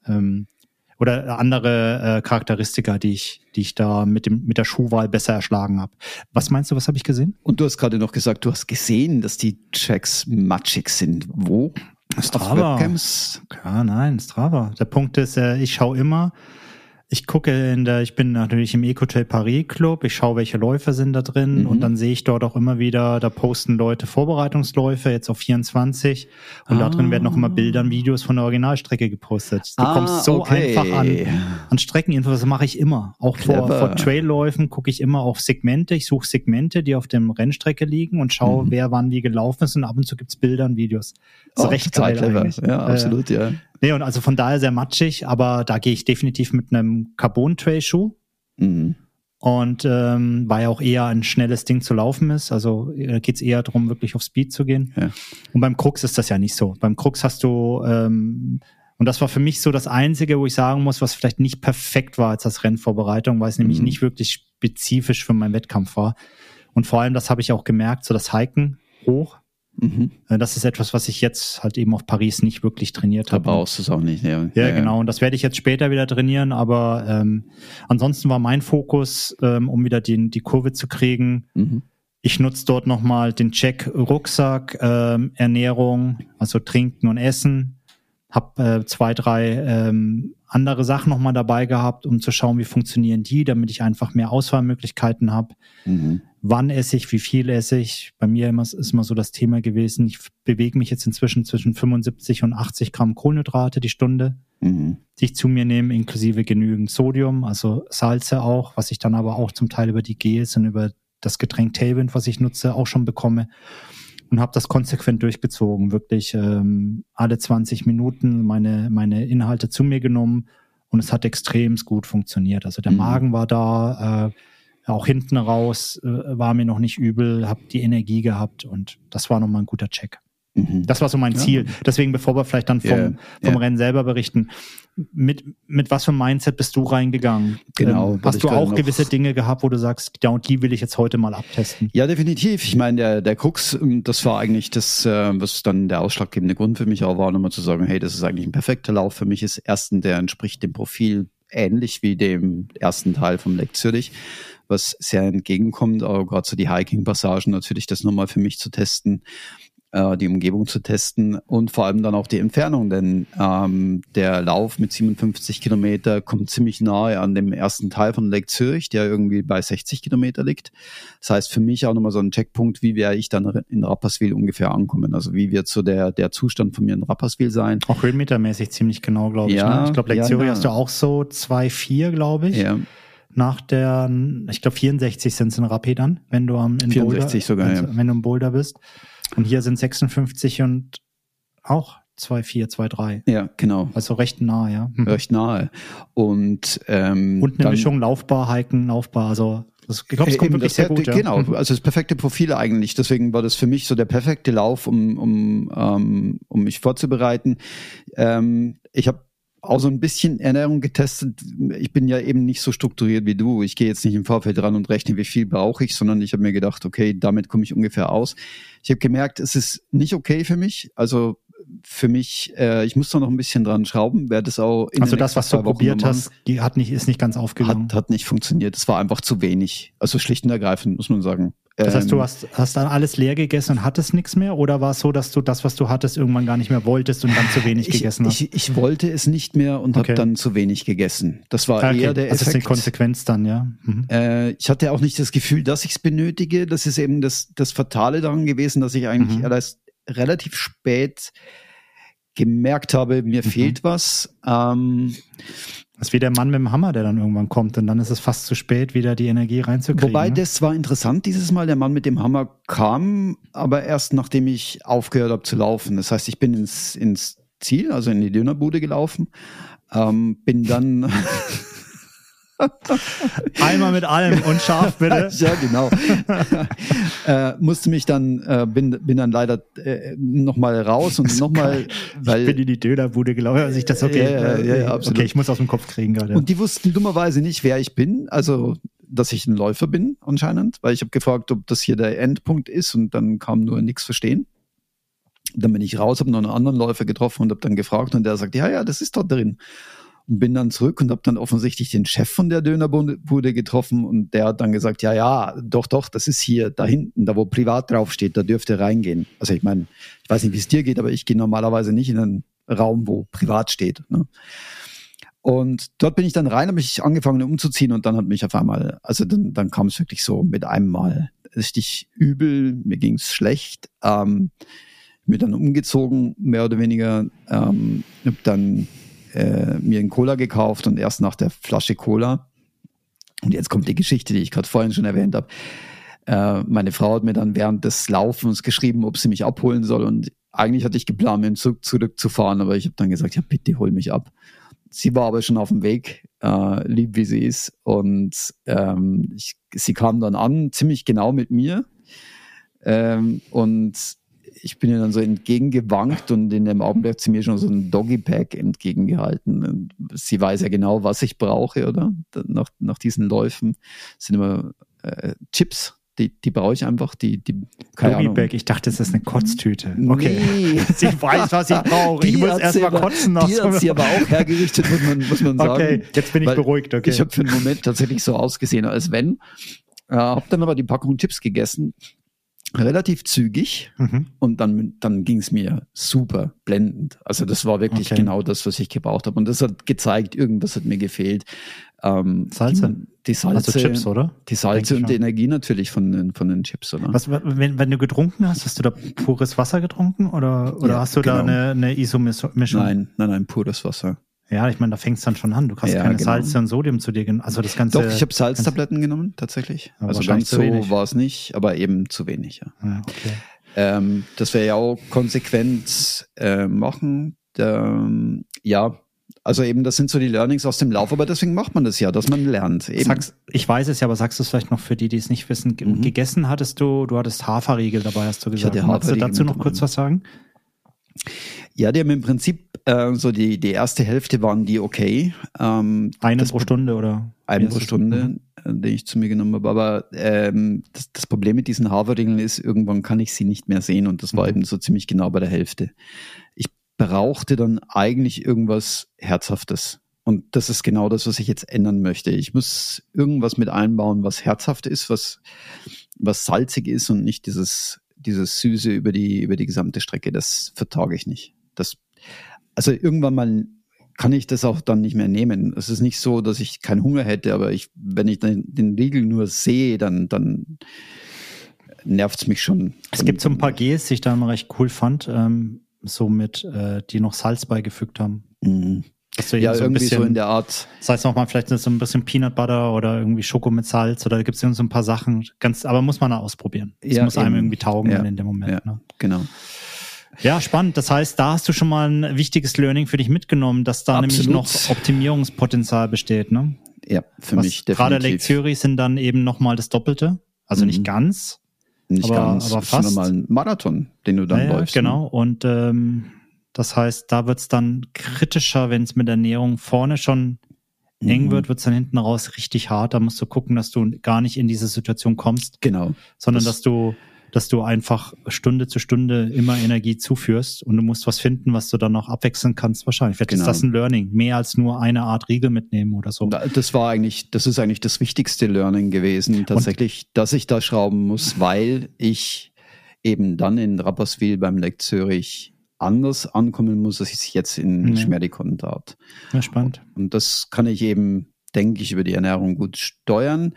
oder andere Charakteristika, die ich da mit der Schuhwahl besser erschlagen habe. Was meinst du, was habe ich gesehen? Und du hast gerade noch gesagt, du hast gesehen, dass die Tracks matschig sind. Wo? Strava. Ja, nein, Strava. Der Punkt ist, ich schaue immer, ich bin natürlich im Eco-Trail Paris Club, ich schaue, welche Läufe sind da drin und dann sehe ich dort auch immer wieder, da posten Leute Vorbereitungsläufe, jetzt auf 24 und da drin werden auch immer Bilder und Videos von der Originalstrecke gepostet. Du kommst so einfach an Streckeninfos, das mache ich immer. Auch vor Trailläufen gucke ich immer auf Segmente, ich suche Segmente, die auf dem Rennstrecke liegen und schaue, wer wann wie gelaufen ist und ab und zu gibt's Bilder und Videos. Das ist recht geil eigentlich. Ja, absolut, ja. Nee, und also von daher sehr matschig, aber da gehe ich definitiv mit einem Carbon-Trail-Schuh. und weil ja auch eher ein schnelles Ding zu laufen ist. Also geht es eher darum, wirklich auf Speed zu gehen. Ja. Und beim Crux ist das ja nicht so. Beim Crux hast du, und das war für mich so das Einzige, wo ich sagen muss, was vielleicht nicht perfekt war als Rennvorbereitung, weil es nämlich nicht wirklich spezifisch für meinen Wettkampf war. Und vor allem, das habe ich auch gemerkt, so das Hiken hoch. Das ist etwas, was ich jetzt halt eben auf Paris nicht wirklich trainiert habe. Da brauchst du es auch nicht. Ja, genau. Und das werde ich jetzt später wieder trainieren. Aber ansonsten war mein Fokus, um wieder die Kurve zu kriegen. Ich nutze dort nochmal den Check Rucksack, Ernährung, also Trinken und Essen. Hab 2, 3 andere Sachen nochmal dabei gehabt, um zu schauen, wie funktionieren die, damit ich einfach mehr Auswahlmöglichkeiten habe. Wann esse ich, wie viel esse ich? Bei mir ist immer so das Thema gewesen, ich bewege mich jetzt inzwischen zwischen 75 und 80 Gramm Kohlenhydrate die Stunde, die ich zu mir nehme, inklusive genügend Sodium, also Salze auch, was ich dann aber auch zum Teil über die Gels und über das Getränk Tailwind, was ich nutze, auch schon bekomme. Und habe das konsequent durchgezogen, wirklich alle 20 Minuten meine Inhalte zu mir genommen und es hat extrem gut funktioniert. Also der Magen war da, auch hinten raus war mir noch nicht übel, habe die Energie gehabt und das war nochmal ein guter Check. Das war so mein Ziel. Deswegen, bevor wir vielleicht dann vom Rennen selber berichten, mit was für einem Mindset bist du reingegangen? Genau. Hast du auch gewisse Dinge gehabt, wo du sagst, ja, und die will ich jetzt heute mal abtesten? Ja, definitiv. Ich meine, der Crux, das war eigentlich das, was dann der ausschlaggebende Grund für mich auch war, nochmal zu sagen, hey, das ist eigentlich ein perfekter Lauf. Für mich ist erstens, der entspricht dem Profil ähnlich wie dem ersten Teil vom Lake Zürich, was sehr entgegenkommt, aber gerade so die Hiking-Passagen natürlich das nochmal für mich zu testen, die Umgebung zu testen und vor allem dann auch die Entfernung, denn der Lauf mit 57 Kilometer kommt ziemlich nahe an dem ersten Teil von Lake Zürich, der irgendwie bei 60 Kilometer liegt. Das heißt für mich auch nochmal so ein Checkpunkt, wie werde ich dann in Rapperswil ungefähr ankommen, also wie wird so der Zustand von mir in Rapperswil sein. Auch höhenmetermäßig ziemlich genau, glaube ich. Ja, ne? Ich glaube, Lake Zürich hast du auch so 2,4, glaube ich. Ja. Nach der, ich glaube 64 sind es in Rapid dann, wenn du in 64 Boulder, sogar, ja. wenn du im Boulder bist. Und hier sind 56 und auch 2,4, 2,3. Ja, genau. Also recht nah, ja. Recht nahe. Und eine Mischung laufbar, Hiken, laufbar, also ich glaube, es kommt wirklich sehr gut. Genau, also das perfekte Profil eigentlich. Deswegen war das für mich so der perfekte Lauf, um mich vorzubereiten. Ich habe auch so ein bisschen Ernährung getestet. Ich bin ja eben nicht so strukturiert wie du. Ich gehe jetzt nicht im Vorfeld ran und rechne, wie viel brauche ich, sondern ich habe mir gedacht, okay, damit komme ich ungefähr aus. Ich habe gemerkt, es ist nicht okay für mich. Also für mich, ich muss da noch ein bisschen dran schrauben, werde es auch in also das, was du probiert hast, ist nicht ganz aufgegangen. Hat nicht funktioniert. Es war einfach zu wenig. Also schlicht und ergreifend, muss man sagen. Das heißt, du hast dann alles leer gegessen und hattest nichts mehr? Oder war es so, dass du das, was du hattest, irgendwann gar nicht mehr wolltest und dann zu wenig gegessen hast? Ich wollte es nicht mehr und habe dann zu wenig gegessen. Das war eher der Effekt. Das ist die Konsequenz dann, ja. Ich hatte auch nicht das Gefühl, dass ich es benötige. Das ist eben das Fatale daran gewesen, dass ich eigentlich erst relativ spät gemerkt habe, mir fehlt was. Das ist wie der Mann mit dem Hammer, der dann irgendwann kommt und dann ist es fast zu spät, wieder die Energie reinzukriegen. Wobei, das war interessant dieses Mal. Der Mann mit dem Hammer kam, aber erst nachdem ich aufgehört habe zu laufen. Das heißt, ich bin ins Ziel, also in die Dönerbude gelaufen, bin dann... Einmal mit allem und scharf, bitte. Ja, genau. Musste mich dann, bin dann leider nochmal raus und nochmal, weil... Ich bin in die Dönerbude gelaufen, also ich das absolut. Okay, ich muss aus dem Kopf kriegen gerade. Und die wussten dummerweise nicht, wer ich bin, also dass ich ein Läufer bin anscheinend, weil ich habe gefragt, ob das hier der Endpunkt ist und dann kam nur nichts verstehen. Dann bin ich raus, habe noch einen anderen Läufer getroffen und habe dann gefragt und der sagt, ja, das ist dort drin. Und bin dann zurück und habe dann offensichtlich den Chef von der Dönerbude getroffen und der hat dann gesagt, ja, doch, das ist hier da hinten, da wo privat draufsteht, da dürft ihr reingehen. Also ich meine, ich weiß nicht, wie es dir geht, aber ich gehe normalerweise nicht in einen Raum, wo privat steht. Ne? Und dort bin ich dann rein, habe mich angefangen umzuziehen und dann hat mich auf einmal, also dann kam es wirklich so mit einem Mal richtig übel, mir ging es schlecht, mir dann umgezogen, mehr oder weniger, habe dann mir einen Cola gekauft und erst nach der Flasche Cola, und jetzt kommt die Geschichte, die ich gerade vorhin schon erwähnt habe, meine Frau hat mir dann während des Laufens geschrieben, ob sie mich abholen soll und eigentlich hatte ich geplant, mit dem Zug zurückzufahren, aber ich habe dann gesagt, ja bitte hol mich ab. sie war aber schon auf dem Weg, lieb wie sie ist. Und sie kam dann an, ziemlich genau mit mir. Und ich bin ihr dann so entgegengewankt und in dem Augenblick hat sie mir schon so ein Doggy-Pack entgegengehalten. Und sie weiß ja genau, was ich brauche, oder? Nach diesen Läufen sind immer Chips. Die brauche ich einfach, keine Ahnung. Doggy-Bag, ich dachte, das ist eine Kotztüte. Okay. Nee. Sie weiß, was ich brauche. Ich muss erst mal kotzen. Die hat sie aber auch hergerichtet, muss man sagen. Okay, jetzt bin ich beruhigt. Okay. Ich habe für einen Moment tatsächlich so ausgesehen, als wenn. Habe dann aber die Packung Chips gegessen, relativ zügig. Und dann ging es mir super blendend. Also das war wirklich genau das, was ich gebraucht habe. Und das hat gezeigt, irgendwas hat mir gefehlt. Salze? Die Salze, also Chips, oder? Die Salze und die Energie natürlich von den Chips, oder? Wenn du getrunken hast du da pures Wasser getrunken oder hast du da eine ISO-Mischung? Nein, pures Wasser. Ja, ich meine, da fängt es dann schon an. Du kannst keine Salze und Sodium zu dir also das Ganze. Doch, ich habe Salztabletten genommen, tatsächlich. Also ganz so war es nicht, aber eben zu wenig. Ja. Okay. Das wir ja auch konsequent machen. Also eben, das sind so die Learnings aus dem Lauf, aber deswegen macht man das ja, dass man lernt. Eben. Ich weiß es ja, aber sagst du es vielleicht noch für die, die es nicht wissen. Gegessen hattest du hattest Haferriegel dabei, hast du gesagt. Magst du dazu noch kurz was sagen? Ja, die haben im Prinzip so die erste Hälfte waren die okay. Eine pro Stunde oder? Eine pro Stunde, die ich zu mir genommen habe. Aber das Problem mit diesen Haferriegeln ist, irgendwann kann ich sie nicht mehr sehen und das war eben so ziemlich genau bei der Hälfte. Ich brauchte dann eigentlich irgendwas Herzhaftes. Und das ist genau das, was ich jetzt ändern möchte. Ich muss irgendwas mit einbauen, was herzhaft ist, was salzig ist und nicht dieses Süße über die gesamte Strecke. Das vertrage ich nicht. Also irgendwann mal kann ich das auch dann nicht mehr nehmen. Es ist nicht so, dass ich keinen Hunger hätte, aber wenn ich den Riegel nur sehe, dann nervt es mich schon. Es gibt so ein paar Gs, die ich da immer recht cool fand, die noch Salz beigefügt haben. Also ja, so irgendwie bisschen, so in der Art. Das heißt nochmal, vielleicht so ein bisschen Peanut Butter oder irgendwie Schoko mit Salz oder da gibt es so ein paar Sachen, aber muss man da ausprobieren. Das muss einem irgendwie taugen in dem Moment. Ja, genau. Ja, spannend. Das heißt, da hast du schon mal ein wichtiges Learning für dich mitgenommen, dass da nämlich noch Optimierungspotenzial besteht, ne? Ja, für mich definitiv. Gerade Lake Zürich sind dann eben nochmal das Doppelte. Also nicht ganz. Aber fast. Das ist nochmal ein Marathon, den du dann läufst. Genau. Und das heißt, da wird's dann kritischer, wenn es mit der Ernährung vorne schon eng wird, wird's dann hinten raus richtig hart. Da musst du gucken, dass du gar nicht in diese Situation kommst. Genau. Sondern dass du einfach Stunde zu Stunde immer Energie zuführst und du musst was finden, was du dann noch abwechseln kannst. Wahrscheinlich. Vielleicht ist das ein Learning. Mehr als nur eine Art Riegel mitnehmen oder so. Das ist eigentlich das wichtigste Learning gewesen, tatsächlich, dass ich da schrauben muss, weil ich eben dann in Rapperswil beim Lake Zürich anders ankommen muss, als ich jetzt in Schmerdikon tat. Ja, spannend. Und das kann ich eben, denke ich, über die Ernährung gut steuern.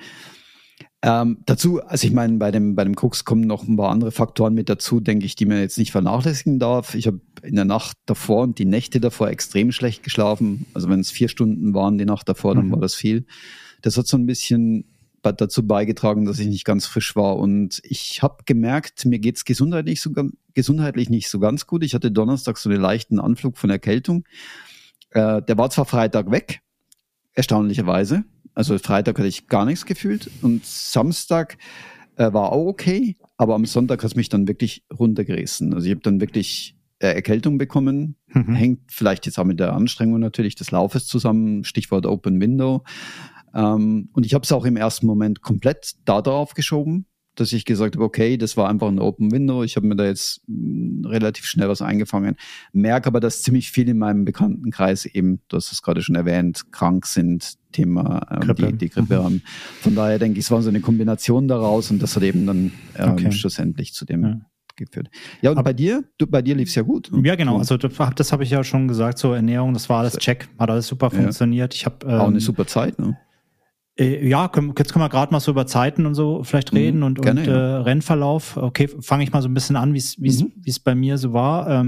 Dazu, also ich meine, bei dem Koks kommen noch ein paar andere Faktoren mit dazu, denke ich, die man jetzt nicht vernachlässigen darf. Ich habe in der Nacht davor und die Nächte davor extrem schlecht geschlafen. Also wenn es 4 Stunden waren die Nacht davor, dann war das viel. Das hat so ein bisschen dazu beigetragen, dass ich nicht ganz frisch war. Und ich habe gemerkt, mir geht's gesundheitlich nicht so ganz gut. Ich hatte Donnerstag so einen leichten Anflug von Erkältung. Der war zwar Freitag weg, erstaunlicherweise. Also Freitag hatte ich gar nichts gefühlt und Samstag war auch okay, aber am Sonntag hat es mich dann wirklich runtergerissen. Also ich habe dann wirklich Erkältung bekommen, hängt vielleicht jetzt auch mit der Anstrengung natürlich des Laufes zusammen, Stichwort Open Window. Und ich habe es auch im ersten Moment komplett da drauf geschoben, dass ich gesagt habe, okay, das war einfach ein Open Window, ich habe mir da jetzt relativ schnell was eingefangen, merke aber, dass ziemlich viele in meinem Bekanntenkreis eben, du hast es gerade schon erwähnt, krank sind, Thema die Grippe haben. Von daher denke ich, es war so eine Kombination daraus und das hat eben dann schlussendlich zu dem geführt. Ja, und bei dir lief es ja gut. Ja, genau, also das habe ich ja schon gesagt, so Ernährung, das war alles check, hat alles super funktioniert. Ich habe auch eine super Zeit, ne? Ja, jetzt können wir gerade mal so über Zeiten und so vielleicht reden und Rennverlauf. Okay, fange ich mal so ein bisschen an, wie es bei mir so war.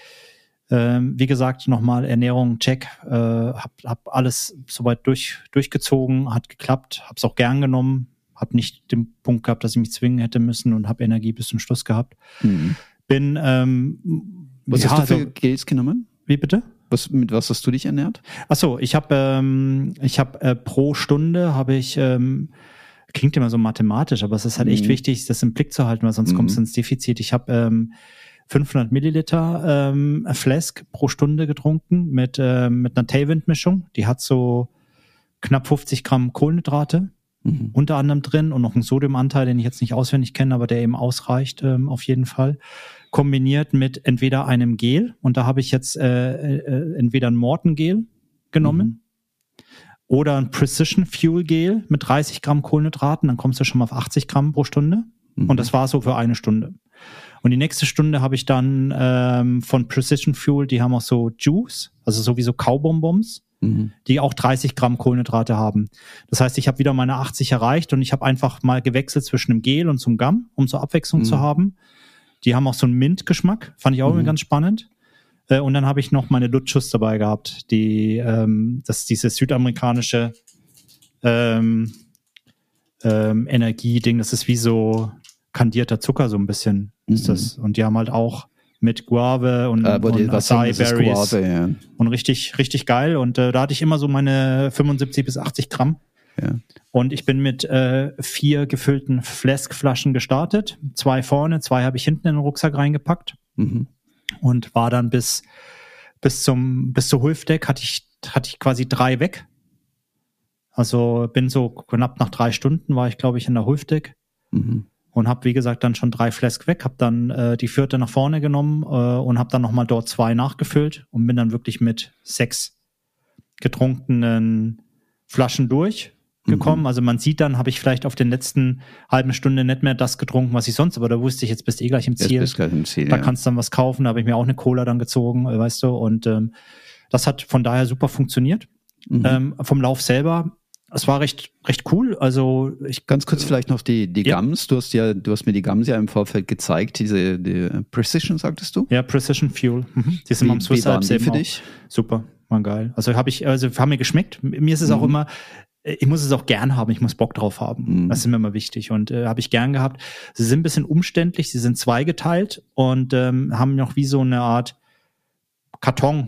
Wie gesagt, nochmal Ernährung, check. Hab alles soweit durchgezogen, hat geklappt, hab's auch gern genommen, hab nicht den Punkt gehabt, dass ich mich zwingen hätte müssen und hab Energie bis zum Schluss gehabt. Was hast du für Gels genommen? Wie bitte? Mit was hast du dich ernährt? Achso, ich habe pro Stunde klingt immer so mathematisch, aber es ist halt echt wichtig, das im Blick zu halten, weil sonst kommst du ins Defizit. Ich habe 500 Milliliter Flask pro Stunde getrunken mit einer Tailwind-Mischung. Die hat so knapp 50 Gramm Kohlenhydrate unter anderem drin und noch einen Sodiumanteil, den ich jetzt nicht auswendig kenne, aber der eben ausreicht auf jeden Fall. Kombiniert mit entweder einem Gel, und da habe ich jetzt entweder ein Morton-Gel genommen oder ein Precision Fuel Gel mit 30 Gramm Kohlenhydraten, dann kommst du schon mal auf 80 Gramm pro Stunde. Und das war so für eine Stunde. Und die nächste Stunde habe ich dann von Precision Fuel, die haben auch so Juice, also sowieso Kaubonbons, die auch 30 Gramm Kohlenhydrate haben. Das heißt, ich habe wieder meine 80 erreicht und ich habe einfach mal gewechselt zwischen einem Gel und so einem Gum, um so Abwechslung zu haben. Die haben auch so einen Mint-Geschmack, fand ich auch immer ganz spannend. Und dann habe ich noch meine Lutschus dabei gehabt, das ist dieses südamerikanische Energieding, das ist wie so kandierter Zucker, so ein bisschen ist das. Und die haben halt auch mit Guave und Acai Berries und richtig, richtig geil. Und da hatte ich immer so meine 75 bis 80 Gramm. Ja. Und ich bin mit 4 gefüllten Flask-Flaschen gestartet. 2 vorne, 2 habe ich hinten in den Rucksack reingepackt. Und war dann bis zur Hulfdeck hatte ich quasi 3 weg. Also bin so knapp nach 3 Stunden war ich, glaube ich, in der Hulfdeck. Und habe, wie gesagt, dann schon 3 Flask weg, habe dann die 4. nach vorne genommen und habe dann nochmal dort 2 nachgefüllt und bin dann wirklich mit 6 getrunkenen Flaschen durchgekommen. Also man sieht dann, habe ich vielleicht auf den letzten halben Stunde nicht mehr das getrunken, was ich sonst, aber da wusste ich, jetzt bist du gleich im Ziel. Da kannst du dann was kaufen, da habe ich mir auch eine Cola dann gezogen, weißt du, und das hat von daher super funktioniert. Vom Lauf selber, es war recht cool. Also ganz kurz vielleicht noch die Gums. Du hast mir die Gums ja im Vorfeld gezeigt. Die Precision, sagtest du? Ja, Precision Fuel. Die sind am Swiss Alps für dich? Super, waren geil. Also haben mir geschmeckt. Mir ist es auch immer, ich muss es auch gern haben. Ich muss Bock drauf haben. Das ist mir immer wichtig und habe ich gern gehabt. Sie sind ein bisschen umständlich. Sie sind zweigeteilt und haben noch wie so eine Art Karton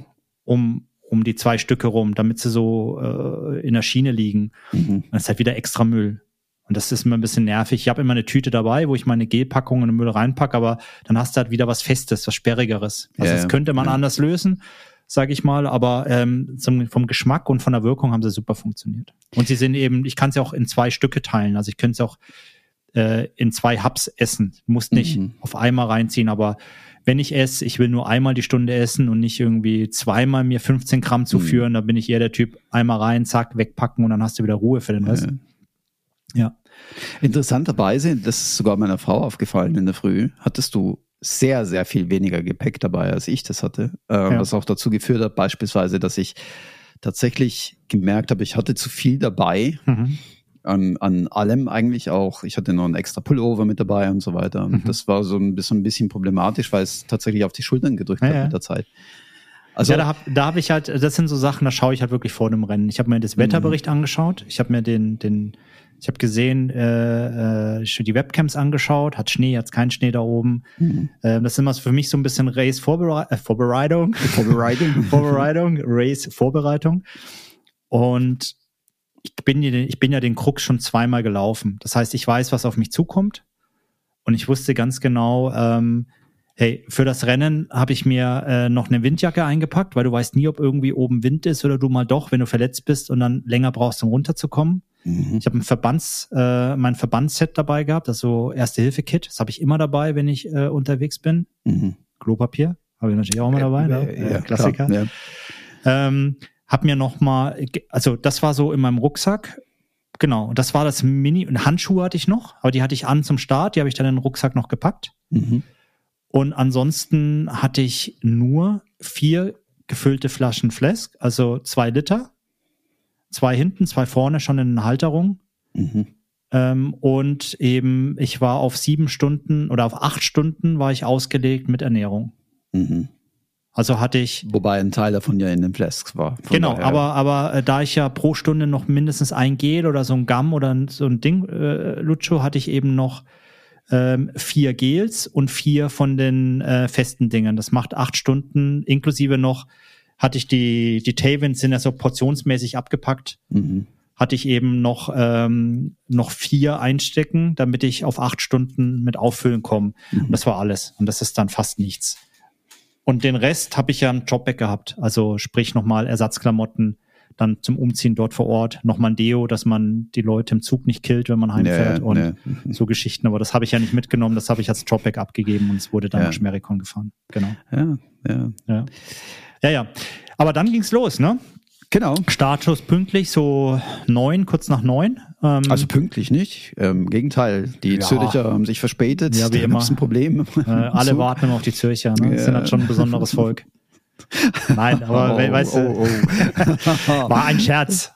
um die 2 Stücke rum, damit sie so in der Schiene liegen. Das ist halt wieder extra Müll. Und das ist immer ein bisschen nervig. Ich habe immer eine Tüte dabei, wo ich meine Gelpackungen in den Müll reinpacke, aber dann hast du halt wieder was Festes, was Sperrigeres. Also das könnte man anders lösen, sage ich mal, aber vom Geschmack und von der Wirkung haben sie super funktioniert. Und sie sind eben, ich kann sie auch in 2 Stücke teilen. Also ich könnte sie auch in 2 Hubs essen. Muss nicht auf einmal reinziehen, aber wenn ich esse, ich will nur einmal die Stunde essen und nicht irgendwie zweimal mir 15 Gramm zuführen, da bin ich eher der Typ, einmal rein, zack, wegpacken und dann hast du wieder Ruhe für den Rest. Ja. Interessanterweise, das ist sogar meiner Frau aufgefallen in der Früh, hattest du sehr, sehr viel weniger Gepäck dabei, als ich das hatte. Was auch dazu geführt hat, beispielsweise, dass ich tatsächlich gemerkt habe, ich hatte zu viel dabei. An allem eigentlich auch. Ich hatte noch einen extra Pullover mit dabei und so weiter. Und das war so ein bisschen problematisch, weil es tatsächlich auf die Schultern gedrückt hat mit der Zeit. Also da habe ich halt, das sind so Sachen, da schaue ich halt wirklich vor dem Rennen. Ich habe mir das Wetterbericht angeschaut. Ich habe mir ich habe gesehen, die Webcams angeschaut. Hat Schnee, hat keinen Schnee da oben. Das ist immer für mich so ein bisschen Vorbereitung. Race-Vorbereitung. Und ich bin ja den Krux schon 2-mal gelaufen. Das heißt, ich weiß, was auf mich zukommt. Und ich wusste ganz genau, hey, für das Rennen habe ich mir noch eine Windjacke eingepackt, weil du weißt nie, ob irgendwie oben Wind ist oder du mal doch, wenn du verletzt bist und dann länger brauchst, um runterzukommen. Ich habe mein Verbandsset dabei gehabt, das so Erste-Hilfe-Kit. Das habe ich immer dabei, wenn ich unterwegs bin. Klopapier habe ich natürlich auch immer dabei. Ne? Klassiker. Klar, ja. Hab mir nochmal, also das war so in meinem Rucksack, genau, das war das und Handschuhe hatte ich noch, aber die hatte ich an zum Start, die habe ich dann in den Rucksack noch gepackt. Und ansonsten hatte ich nur 4 gefüllte Flaschen Flask, also 2 Liter, 2 hinten, 2 vorne schon in den Halterungen. Und eben, ich war auf 7 Stunden oder auf 8 Stunden war ich ausgelegt mit Ernährung. Also hatte ich... Wobei ein Teil davon ja in den Flasks war. Genau, aber da ich ja pro Stunde noch mindestens ein Gel oder so ein Gum oder so ein Ding lutsche, hatte ich eben noch 4 Gels und 4 von den festen Dingern. Das macht 8 Stunden, inklusive noch hatte ich die Tailwinds sind ja so portionsmäßig abgepackt. Hatte ich eben noch 4 einstecken, damit ich auf 8 Stunden mit Auffüllen komme. Und das war alles. Und das ist dann fast nichts. Und den Rest habe ich ja im Dropback gehabt. Also sprich nochmal Ersatzklamotten, dann zum Umziehen dort vor Ort, nochmal ein Deo, dass man die Leute im Zug nicht killt, wenn man heimfährt und so Geschichten. Aber das habe ich ja nicht mitgenommen, das habe ich als Dropback abgegeben und es wurde dann nach Schmerikon gefahren. Genau. Ja. Aber dann ging's los, ne? Genau. Startschuss pünktlich, so 9, kurz nach 9. Also pünktlich nicht. Im Gegenteil, die Züricher haben sich verspätet. Ja, wie immer. Das ist ein Problem. Alle warten immer auf die Zürcher. Ne? Das sind halt schon ein besonderes Volk. Nein, aber weißt du, war ein Scherz.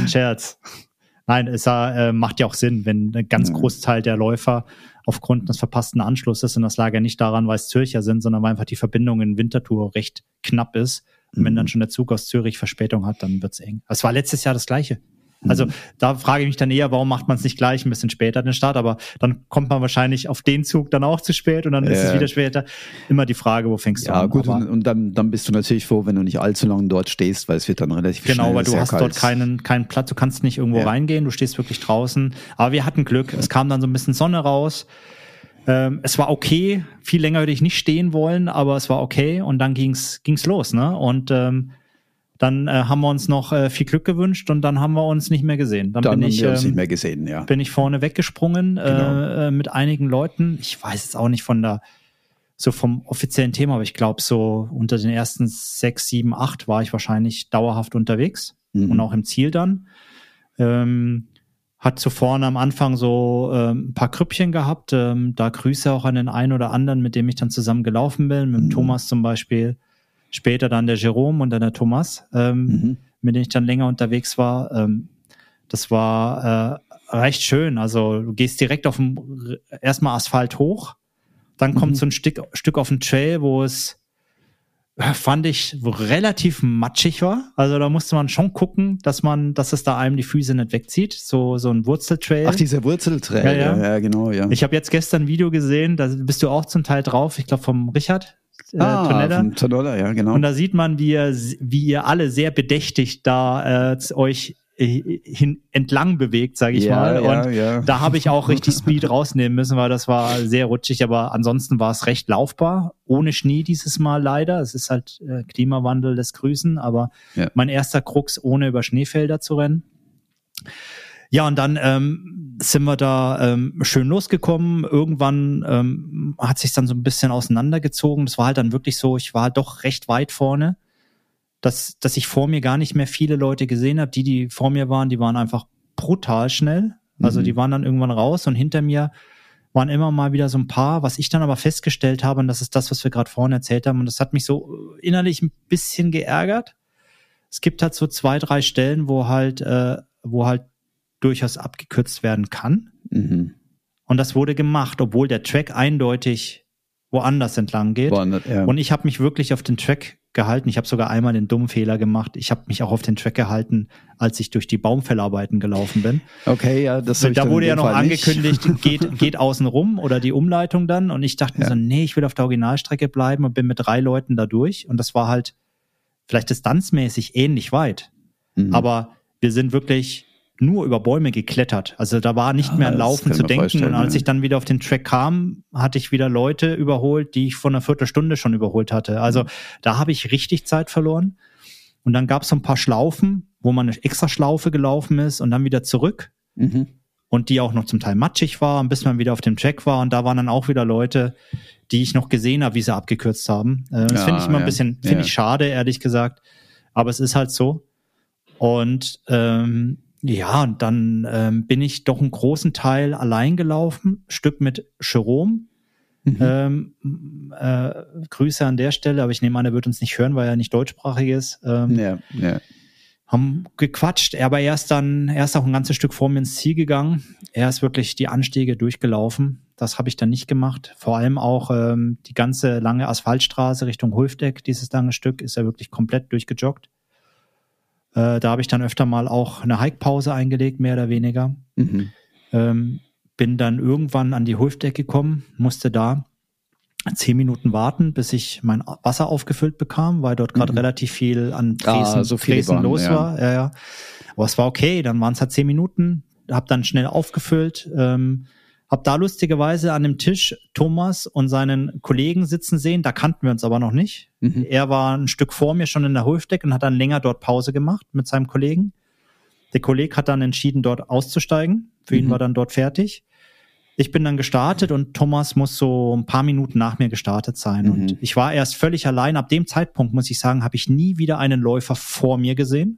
Nein, es macht ja auch Sinn, wenn ein ganz Großteil der Läufer aufgrund des verpassten Anschlusses in das Lager nicht daran, weil es Zürcher sind, sondern weil einfach die Verbindung in Winterthur recht knapp ist. Und wenn dann schon der Zug aus Zürich Verspätung hat, dann wird's eng. Es war letztes Jahr das Gleiche. Also da frage ich mich dann eher, warum macht man es nicht gleich ein bisschen später den Start, aber dann kommt man wahrscheinlich auf den Zug dann auch zu spät und dann ist es wieder später. Immer die Frage, wo fängst du an? Ja gut, und dann bist du natürlich froh, wenn du nicht allzu lange dort stehst, weil es wird dann relativ schnell. Genau, weil du hast dort keinen Platz, du kannst nicht irgendwo reingehen, du stehst wirklich draußen. Aber wir hatten Glück, es kam dann so ein bisschen Sonne raus. Es war okay, viel länger würde ich nicht stehen wollen, aber es war okay und dann ging's los, ne? Und dann haben wir uns noch viel Glück gewünscht und dann haben wir uns nicht mehr gesehen. Dann bin ich uns nicht mehr gesehen, ja. Bin ich vorne weggesprungen mit einigen Leuten. Ich weiß jetzt auch nicht vom offiziellen Thema, aber ich glaube so unter den ersten 6, 7, 8 war ich wahrscheinlich dauerhaft unterwegs und auch im Ziel dann. Hat so vorne am Anfang so ein paar Krüppchen gehabt. Da Grüße auch an den einen oder anderen, mit dem ich dann zusammen gelaufen bin. Mit dem Thomas zum Beispiel. Später dann der Jerome und dann der Thomas, mit dem ich dann länger unterwegs war. Das war recht schön. Also du gehst direkt auf dem erstmal Asphalt hoch. Dann kommt so ein Stück auf den Trail, wo es fand ich relativ matschig war. Also da musste man schon gucken, dass es da einem die Füße nicht wegzieht. So ein Wurzeltrail. Ach, dieser Wurzeltrail. Ja, genau, ja. Ich habe jetzt gestern ein Video gesehen, da bist du auch zum Teil drauf, ich glaube vom Richard Tonella, ja, genau. Und da sieht man, wie ihr alle sehr bedächtig da euch entlang bewegt, sage ich mal. Und da habe ich auch richtig Speed rausnehmen müssen, weil das war sehr rutschig, aber ansonsten war es recht laufbar. Ohne Schnee dieses Mal leider. Es ist halt Klimawandel des Grüßen, aber mein erster Krux, ohne über Schneefelder zu rennen. Ja, und dann sind wir da schön losgekommen. Irgendwann hat sich dann so ein bisschen auseinandergezogen. Das war halt dann wirklich so, ich war doch recht weit vorne, dass ich vor mir gar nicht mehr viele Leute gesehen habe. Die vor mir waren, die waren einfach brutal schnell. Also die waren dann irgendwann raus und hinter mir waren immer mal wieder so ein paar, was ich dann aber festgestellt habe, und das ist das, was wir gerade vorhin erzählt haben, und das hat mich so innerlich ein bisschen geärgert. Es gibt halt so 2, 3 Stellen, wo halt durchaus abgekürzt werden kann. Und das wurde gemacht, obwohl der Track eindeutig woanders entlang geht. Und ich habe mich wirklich auf den Track gehalten. Ich habe sogar einmal den dummen Fehler gemacht. Ich habe mich auch auf den Track gehalten, als ich durch die Baumfellarbeiten gelaufen bin. Okay, ja, das da wurde ja noch angekündigt, geht außen rum oder die Umleitung dann. Und ich dachte mir so, nee, ich will auf der Originalstrecke bleiben und bin mit 3 Leuten da durch. Und das war halt vielleicht distanzmäßig ähnlich weit. Aber wir sind wirklich nur über Bäume geklettert. Also da war nicht mehr an Laufen zu denken. Und als ich dann wieder auf den Track kam, hatte ich wieder Leute überholt, die ich vor einer Viertelstunde schon überholt hatte. Also da habe ich richtig Zeit verloren. Und dann gab es so ein paar Schlaufen, wo man eine extra Schlaufe gelaufen ist und dann wieder zurück. Und die auch noch zum Teil matschig war, bis man wieder auf dem Track war. Und da waren dann auch wieder Leute, die ich noch gesehen habe, wie sie abgekürzt haben. Das finde ich immer ein bisschen, ich schade, ehrlich gesagt. Aber es ist halt so. Und und dann bin ich doch einen großen Teil allein gelaufen, Stück mit Jerome. Grüße an der Stelle, aber ich nehme an, er wird uns nicht hören, weil er nicht deutschsprachig ist. Haben gequatscht, aber er ist auch ein ganzes Stück vor mir ins Ziel gegangen. Er ist wirklich die Anstiege durchgelaufen. Das habe ich dann nicht gemacht. Vor allem auch die ganze lange Asphaltstraße Richtung Hulfdeck, dieses lange Stück, ist er wirklich komplett durchgejoggt. Da habe ich dann öfter mal auch eine Hike-Pause eingelegt, mehr oder weniger. Bin dann irgendwann an die Hulfdeck gekommen, musste da 10 Minuten warten, bis ich mein Wasser aufgefüllt bekam, weil dort gerade relativ viel an Fräsen los war. Ja. Aber es war okay, dann waren es halt 10 Minuten, habe dann schnell aufgefüllt, habe da lustigerweise an dem Tisch Thomas und seinen Kollegen sitzen sehen, da kannten wir uns aber noch nicht. Er war ein Stück vor mir schon in der Hofdeck und hat dann länger dort Pause gemacht mit seinem Kollegen. Der Kollege hat dann entschieden, dort auszusteigen. Für ihn war dann dort fertig. Ich bin dann gestartet und Thomas muss so ein paar Minuten nach mir gestartet sein. Und ich war erst völlig allein. Ab dem Zeitpunkt, muss ich sagen, habe ich nie wieder einen Läufer vor mir gesehen.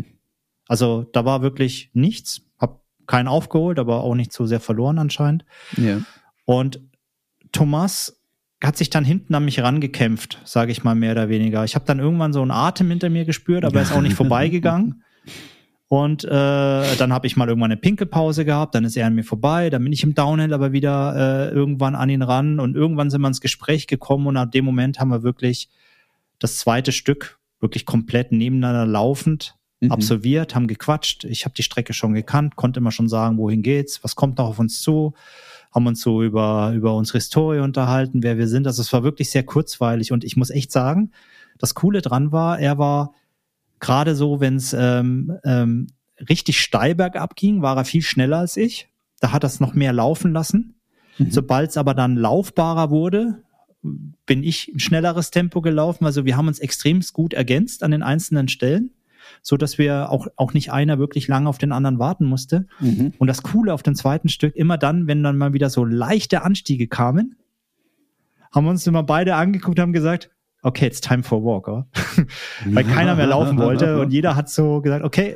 Also da war wirklich nichts. Hab keinen aufgeholt, aber auch nicht so sehr verloren anscheinend. Ja. Und Thomas hat sich dann hinten an mich rangekämpft, sage ich mal mehr oder weniger. Ich habe dann irgendwann so einen Atem hinter mir gespürt, aber er ist auch nicht vorbeigegangen. Und dann habe ich mal irgendwann eine Pinkelpause gehabt, dann ist er an mir vorbei, dann bin ich im Downhill aber wieder irgendwann an ihn ran und irgendwann sind wir ins Gespräch gekommen und ab dem Moment haben wir wirklich das zweite Stück wirklich komplett nebeneinander laufend absolviert, haben gequatscht. Ich habe die Strecke schon gekannt, konnte immer schon sagen, wohin geht's, was kommt noch auf uns zu, haben uns so über unsere Historie unterhalten, wer wir sind. Also es war wirklich sehr kurzweilig und ich muss echt sagen, das Coole dran war, er war gerade so, wenn es richtig steil bergab ging, war er viel schneller als ich. Da hat er es noch mehr laufen lassen. Sobald es aber dann laufbarer wurde, bin ich ein schnelleres Tempo gelaufen. Also wir haben uns extrem gut ergänzt an den einzelnen Stellen, so dass wir auch nicht einer wirklich lange auf den anderen warten musste. Und das Coole auf dem zweiten Stück, immer dann, wenn dann mal wieder so leichte Anstiege kamen, haben wir uns immer beide angeguckt und haben gesagt, okay, it's time for a walk, oder? Weil keiner mehr laufen wollte und jeder hat so gesagt, okay,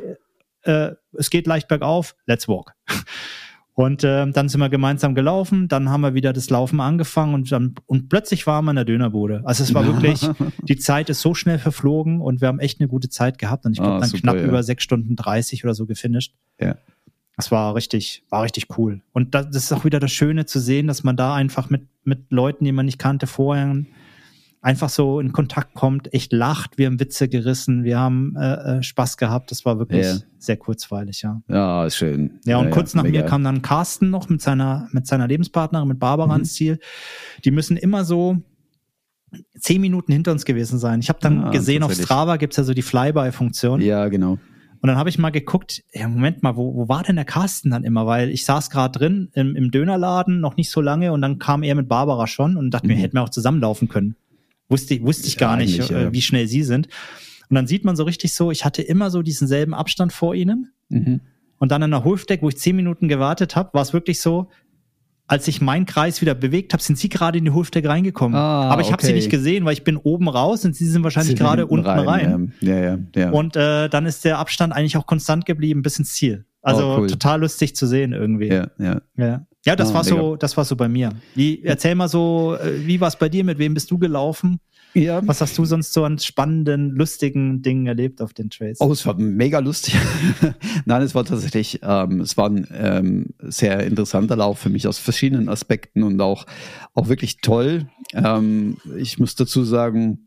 es geht leicht bergauf, let's walk. Und dann sind wir gemeinsam gelaufen, dann haben wir wieder das Laufen angefangen und plötzlich waren wir in der Dönerbude. Also es war wirklich, die Zeit ist so schnell verflogen und wir haben echt eine gute Zeit gehabt und ich glaube dann super, knapp über 6 Stunden 30 oder so gefinisht. Ja. Das war richtig cool. Und das ist auch wieder das Schöne zu sehen, dass man da einfach mit Leuten, die man nicht kannte vorher, einfach so in Kontakt kommt, echt lacht, wir haben Witze gerissen, wir haben Spaß gehabt, das war wirklich sehr kurzweilig, ja. Ja, ist schön. Ja, und kurz nach mir kam dann Carsten noch mit seiner Lebenspartnerin, mit Barbara ins Ziel. Die müssen immer so 10 Minuten hinter uns gewesen sein. Ich habe dann gesehen, auf Strava gibt's ja so die Flyby-Funktion. Ja, genau. Und dann habe ich mal geguckt, ja, Moment mal, wo war denn der Carsten dann immer? Weil ich saß gerade drin im Dönerladen, noch nicht so lange, und dann kam er mit Barbara schon und dachte mir, hätten wir auch zusammenlaufen können. Wusste ich gar nicht, wie schnell sie sind. Und dann sieht man so richtig so, ich hatte immer so diesen selben Abstand vor ihnen. Und dann in der Hofdeck, wo ich 10 Minuten gewartet habe, war es wirklich so, als ich meinen Kreis wieder bewegt habe, sind sie gerade in die Hofdeck reingekommen. Aber ich habe sie nicht gesehen, weil ich bin oben raus und sie sind wahrscheinlich gerade unten rein. Ja. Und dann ist der Abstand eigentlich auch konstant geblieben bis ins Ziel. Also cool. Total lustig zu sehen irgendwie. Ja, das war so bei mir. Erzähl mal so, wie war es bei dir? Mit wem bist du gelaufen? Ja. Was hast du sonst so an spannenden, lustigen Dingen erlebt auf den Trails? Oh, es war mega lustig. Nein, es war tatsächlich, es war ein sehr interessanter Lauf für mich aus verschiedenen Aspekten und auch wirklich toll. Ich muss dazu sagen,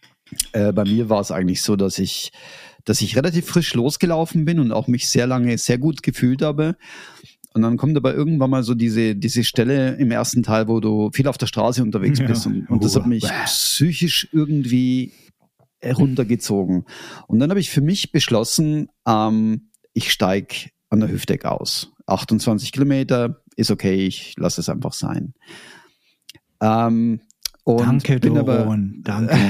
bei mir war es eigentlich so, dass ich relativ frisch losgelaufen bin und auch mich sehr lange sehr gut gefühlt habe. Und dann kommt aber irgendwann mal so diese Stelle im ersten Teil, wo du viel auf der Straße unterwegs bist. Und das hat mich psychisch irgendwie runtergezogen. Und dann habe ich für mich beschlossen, ich steige an der Hüfteck aus. 28 Kilometer ist okay, ich lasse es einfach sein. Danke, Doron.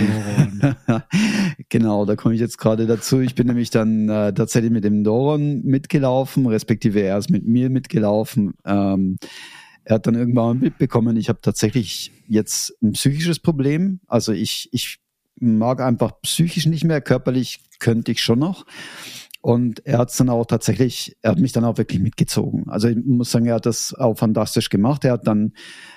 Genau, da komme ich jetzt gerade dazu. Ich bin nämlich dann tatsächlich mit dem Doron mitgelaufen, respektive er ist mit mir mitgelaufen. Er hat dann irgendwann mitbekommen, ich habe tatsächlich jetzt ein psychisches Problem. Also ich mag einfach psychisch nicht mehr, körperlich könnte ich schon noch. Und er hat mich dann auch wirklich mitgezogen. Also ich muss sagen, er hat das auch fantastisch gemacht. Er hat dann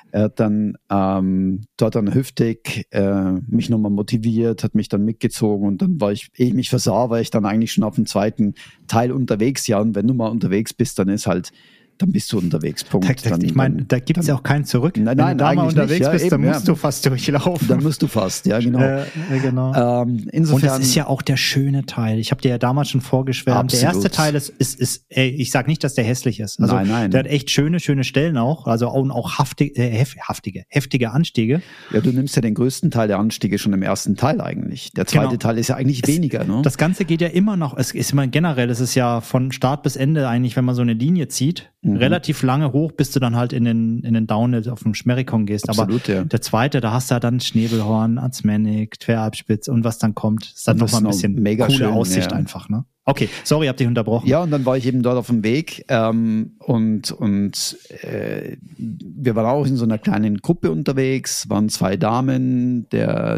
dort an der Hüfteck mich nochmal motiviert, hat mich dann mitgezogen und dann war ich, ehe ich mich versah, war ich dann eigentlich schon auf dem zweiten Teil unterwegs. Ja, und wenn du mal unterwegs bist, dann dann bist du unterwegs. Punkt. Ich meine, da gibt es ja auch keinen Zurück. Nein, Wenn du da mal unterwegs nicht, bist, eben, dann musst du fast durchlaufen. Dann musst du fast, ja, genau. Genau. Insofern, und das ist ja auch der schöne Teil. Ich habe dir ja damals schon vorgeschwärmt. Absolut. Der erste Teil ist ich sage nicht, dass der hässlich ist. Also nein. der hat echt schöne Stellen auch. Also auch heftige Anstiege. Ja, du nimmst ja den größten Teil der Anstiege schon im ersten Teil eigentlich. Der zweite Teil ist ja eigentlich weniger, ne? Das Ganze geht ja immer noch, es ist immer generell, es ist ja von Start bis Ende eigentlich, wenn man so eine Linie zieht, relativ lange hoch, bis du dann halt in den Downhill auf dem Schmerikon gehst. Absolut, aber der zweite, da hast du ja dann Schnebelhorn, Ansmanik, Tveralpspitz und was dann kommt, ist dann nochmal ein bisschen mega coole schön, Aussicht einfach, ne? Okay, sorry, hab dich unterbrochen. Ja, und dann war ich eben dort auf dem Weg und wir waren auch in so einer kleinen Gruppe unterwegs, waren 2 Damen, der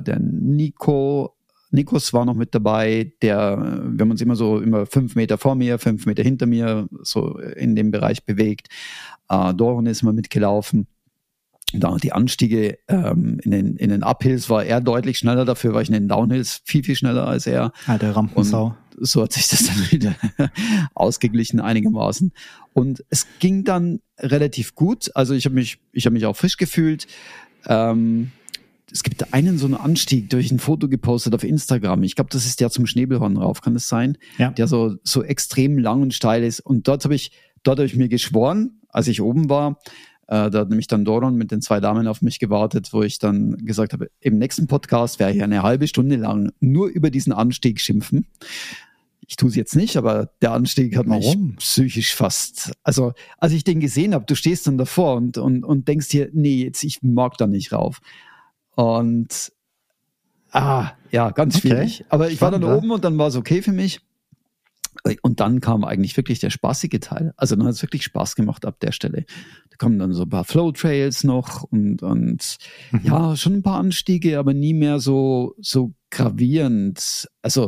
Nikos war noch mit dabei, wir haben uns immer 5 Meter vor mir, 5 Meter hinter mir, so in dem Bereich bewegt. Doron ist mal mitgelaufen. Da die Anstiege in den Uphills war er deutlich schneller, dafür war ich in den Downhills viel, viel schneller als er. Der Rampensau. Und so hat sich das dann wieder ausgeglichen einigermaßen. Und es ging dann relativ gut. Also ich habe mich auch frisch gefühlt. Es gibt so einen Anstieg, durch ein Foto gepostet auf Instagram. Ich glaube, das ist der zum Schnebelhorn rauf, kann das sein? Ja. Der so extrem lang und steil ist. Und dort habe ich mir geschworen, als ich oben war, da hat nämlich dann Doron mit den 2 Damen auf mich gewartet, wo ich dann gesagt habe, im nächsten Podcast werde ich eine halbe Stunde lang nur über diesen Anstieg schimpfen. Ich tue es jetzt nicht, aber der Anstieg hat mich psychisch fast, also als ich den gesehen habe, du stehst dann davor und denkst dir, nee, ich mag da nicht rauf. Und ja, ganz schwierig. Aber ich war dann oben und dann war es okay für mich. Und dann kam eigentlich wirklich der spaßige Teil. Also dann hat es wirklich Spaß gemacht ab der Stelle. Da kommen dann so ein paar Flow-Trails noch und ja, schon ein paar Anstiege, aber nie mehr so gravierend. Also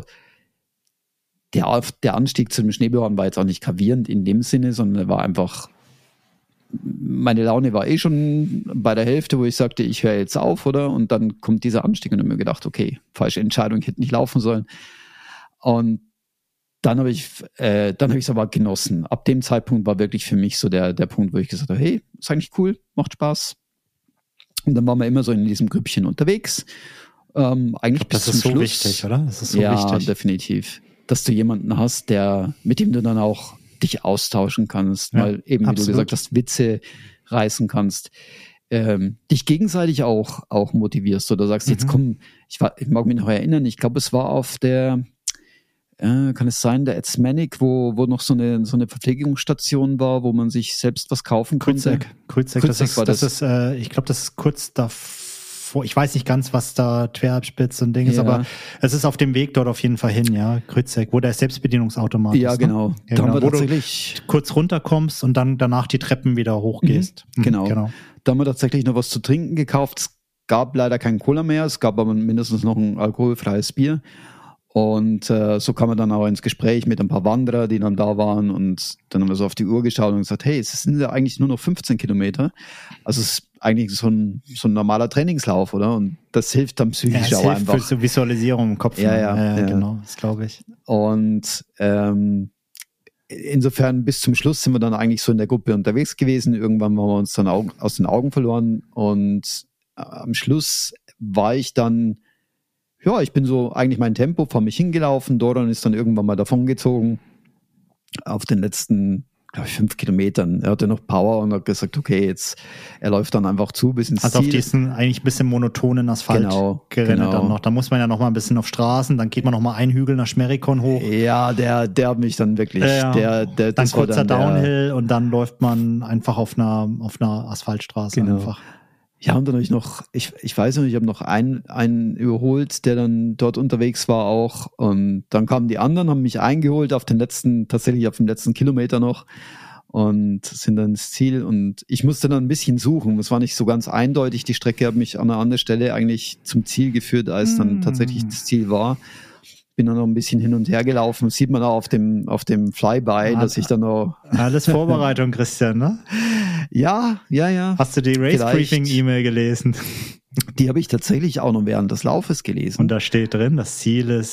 der Anstieg zu dem Schneebehorn war jetzt auch nicht gravierend in dem Sinne, sondern er war einfach, meine Laune war schon bei der Hälfte, wo ich sagte, ich höre jetzt auf, oder? Und dann kommt dieser Anstieg und ich habe mir gedacht, okay, falsche Entscheidung, ich hätte nicht laufen sollen. Und dann habe ich es aber genossen. Ab dem Zeitpunkt war wirklich für mich so der Punkt, wo ich gesagt habe, hey, ist eigentlich cool, macht Spaß. Und dann waren wir immer so in diesem Grüppchen unterwegs. Eigentlich bis zum Schluss. Das ist so wichtig, oder? Das ist so wichtig. Ja, definitiv. Dass du jemanden hast, mit dem du dann auch dich austauschen kannst, weil eben, wie du gesagt hast, Witze reißen kannst. Dich gegenseitig auch motivierst oder sagst, jetzt komm, ich mag mich noch erinnern, ich glaube, es war auf der kann es sein, der Ansmanik, wo noch so eine Verpflegungsstation war, wo man sich selbst was kaufen konnte? Krützek, das ist, ich glaube, das ist kurz davor. Ich weiß nicht ganz, was da Tveralpspitz und Ding ist, aber es ist auf dem Weg dort auf jeden Fall hin, ja, Krützek, wo der Selbstbedienungsautomat ist. Ja, genau. Da haben wir tatsächlich, du kurz runterkommst und dann danach die Treppen wieder hochgehst. Genau. Da haben wir tatsächlich noch was zu trinken gekauft. Es gab leider kein Cola mehr, es gab aber mindestens noch ein alkoholfreies Bier. Und so kam man dann auch ins Gespräch mit ein paar Wanderer, die dann da waren. Und dann haben wir so auf die Uhr geschaut und gesagt, hey, es sind ja eigentlich nur noch 15 Kilometer. Also es ist eigentlich so ein normaler Trainingslauf, oder? Und das hilft dann psychisch auch einfach. Für so Visualisierung im Kopf. Ja, genau, das glaube ich. Und insofern bis zum Schluss sind wir dann eigentlich so in der Gruppe unterwegs gewesen. Irgendwann haben wir uns dann aus den Augen verloren. Und am Schluss war ich dann... Ja, ich bin so eigentlich mein Tempo vor mich hingelaufen. Doron ist dann irgendwann mal davongezogen. Auf den letzten, glaube ich, 5 Kilometern. Er hatte noch Power und hat gesagt, okay, er läuft dann einfach zu bis ins Ziel. Also auf diesen eigentlich ein bisschen monotonen Asphalt gerennt dann noch. Da muss man ja noch mal ein bisschen auf Straßen, dann geht man noch mal einen Hügel nach Schmerikon hoch. Ja, der hat mich dann wirklich, dann kurzer Downhill und dann läuft man einfach auf einer Asphaltstraße einfach. Ja, und dann habe ich noch, ich weiß nicht, ich habe noch einen überholt, der dann dort unterwegs war auch. Und dann kamen die anderen, haben mich eingeholt tatsächlich auf dem letzten Kilometer noch und sind dann ins Ziel. Und ich musste dann ein bisschen suchen. Es war nicht so ganz eindeutig. Die Strecke hat mich an einer anderen Stelle eigentlich zum Ziel geführt, als dann tatsächlich das Ziel war. Bin dann noch ein bisschen hin und her gelaufen. Das sieht man auch auf dem Flyby, dass ich dann noch... Alles Vorbereitung, Christian, ne? Ja. Hast du die Race-Briefing-E-Mail gelesen? Die habe ich tatsächlich auch noch während des Laufes gelesen. Und da steht drin, das Ziel ist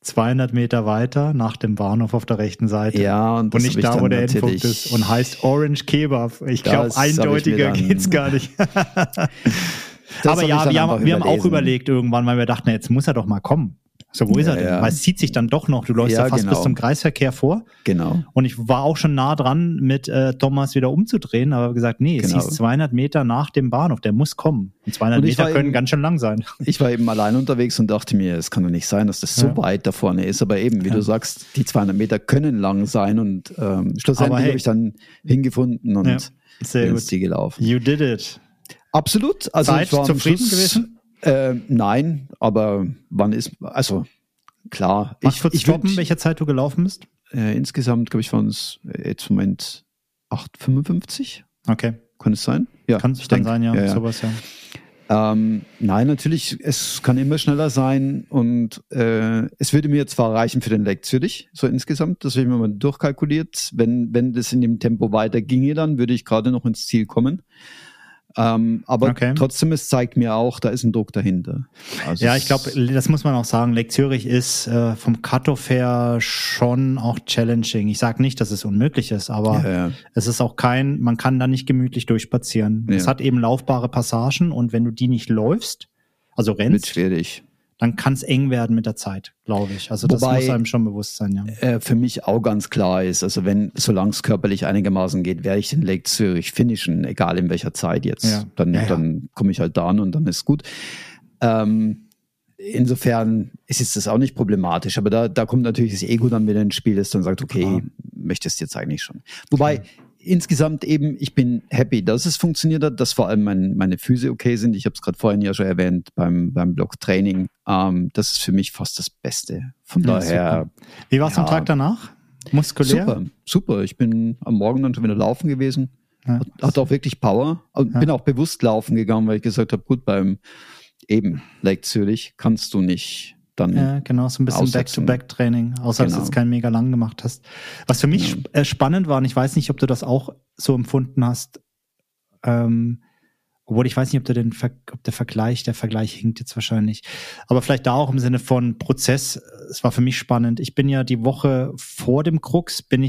200 Meter weiter nach dem Bahnhof auf der rechten Seite. Ja, und das nicht da, wo der Endpunkt ist. Und heißt Orange Kebab. Ich glaube, eindeutiger geht's gar nicht. Aber ja, wir haben auch überlegt irgendwann, weil wir dachten, jetzt muss er doch mal kommen. So, wo ist er denn? Weil es zieht sich dann doch noch. Du läufst ja fast bis zum Kreisverkehr vor. Genau. Und ich war auch schon nah dran, mit Thomas wieder umzudrehen, aber gesagt, nee, es hieß 200 Meter nach dem Bahnhof, der muss kommen. Und 200 Meter können ganz schön lang sein. Ich war eben allein unterwegs und dachte mir, es kann doch nicht sein, dass das so weit da vorne ist. Aber eben, wie du sagst, die 200 Meter können lang sein. Und schlussendlich habe ich dann hingefunden und bin ins Ziel gelaufen. You did it. Absolut. Also Zeit, ich war zufrieden gewesen? Nein, aber wann ist, also klar. Ich stoppen, welche Zeit du gelaufen bist? Insgesamt, glaube ich, waren es jetzt im Moment 8,55. Okay. Kann es sein? Ja, kann es dann sein, ja. Sowas, ja. Nein, natürlich, es kann immer schneller sein und es würde mir zwar reichen für den Lake Zürich, so insgesamt, das habe ich mir mal durchkalkuliert. Wenn das in dem Tempo weiter ginge, dann würde ich gerade noch ins Ziel kommen. Aber trotzdem, es zeigt mir auch, da ist ein Druck dahinter. Also ja, ich glaube, das muss man auch sagen. Lake Zürich ist vom Cut-Off her schon auch challenging. Ich sage nicht, dass es unmöglich ist, aber es ist auch man kann da nicht gemütlich durchspazieren. Es hat eben laufbare Passagen und wenn du die nicht läufst, also rennst, wird schwierig. Dann kann es eng werden mit der Zeit, glaube ich. Also das muss einem schon bewusst sein, ja. Für mich auch ganz klar ist, also solange es körperlich einigermaßen geht, werde ich den Lake Zürich finishen, egal in welcher Zeit jetzt. Ja. Dann komme ich halt da an und dann ist gut. Insofern ist das auch nicht problematisch, aber da kommt natürlich das Ego dann wieder ins Spiel, das dann sagt, okay, möchtest jetzt eigentlich schon. Wobei, insgesamt eben, ich bin happy, dass es funktioniert hat, dass vor allem meine Füße okay sind. Ich habe es gerade vorhin ja schon erwähnt beim Blocktraining. Das ist für mich fast das Beste. Von daher. Super. Wie war es am Tag danach? Muskulär? Super. Ich bin am Morgen dann schon wieder laufen gewesen. Ja. Hat auch wirklich Power. Bin auch bewusst laufen gegangen, weil ich gesagt habe, gut, beim eben Lake Zürich kannst du nicht dann genau, so ein bisschen Back-to-Back-Training, außer dass du jetzt kein mega lang gemacht hast. Was für mich spannend war, und ich weiß nicht, ob du das auch so empfunden hast, obwohl ich weiß nicht, ob der Vergleich hinkt jetzt wahrscheinlich, aber vielleicht da auch im Sinne von Prozess, es war für mich spannend. Ich bin ja die Woche vor dem Krux, den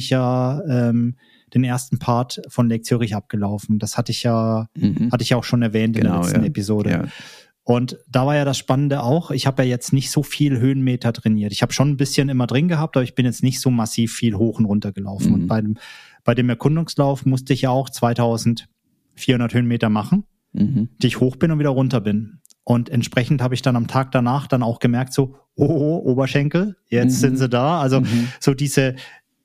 ersten Part von Lake Zürich abgelaufen. Das hatte ich ja auch schon erwähnt in der letzten Episode. Ja. Und da war ja das Spannende auch, ich habe ja jetzt nicht so viel Höhenmeter trainiert. Ich habe schon ein bisschen immer drin gehabt, aber ich bin jetzt nicht so massiv viel hoch und runter gelaufen. Und bei dem Erkundungslauf musste ich ja auch 2400 Höhenmeter machen, die ich hoch bin und wieder runter bin. Und entsprechend habe ich dann am Tag danach dann auch gemerkt, so, Oberschenkel, jetzt sind sie da. Also so diese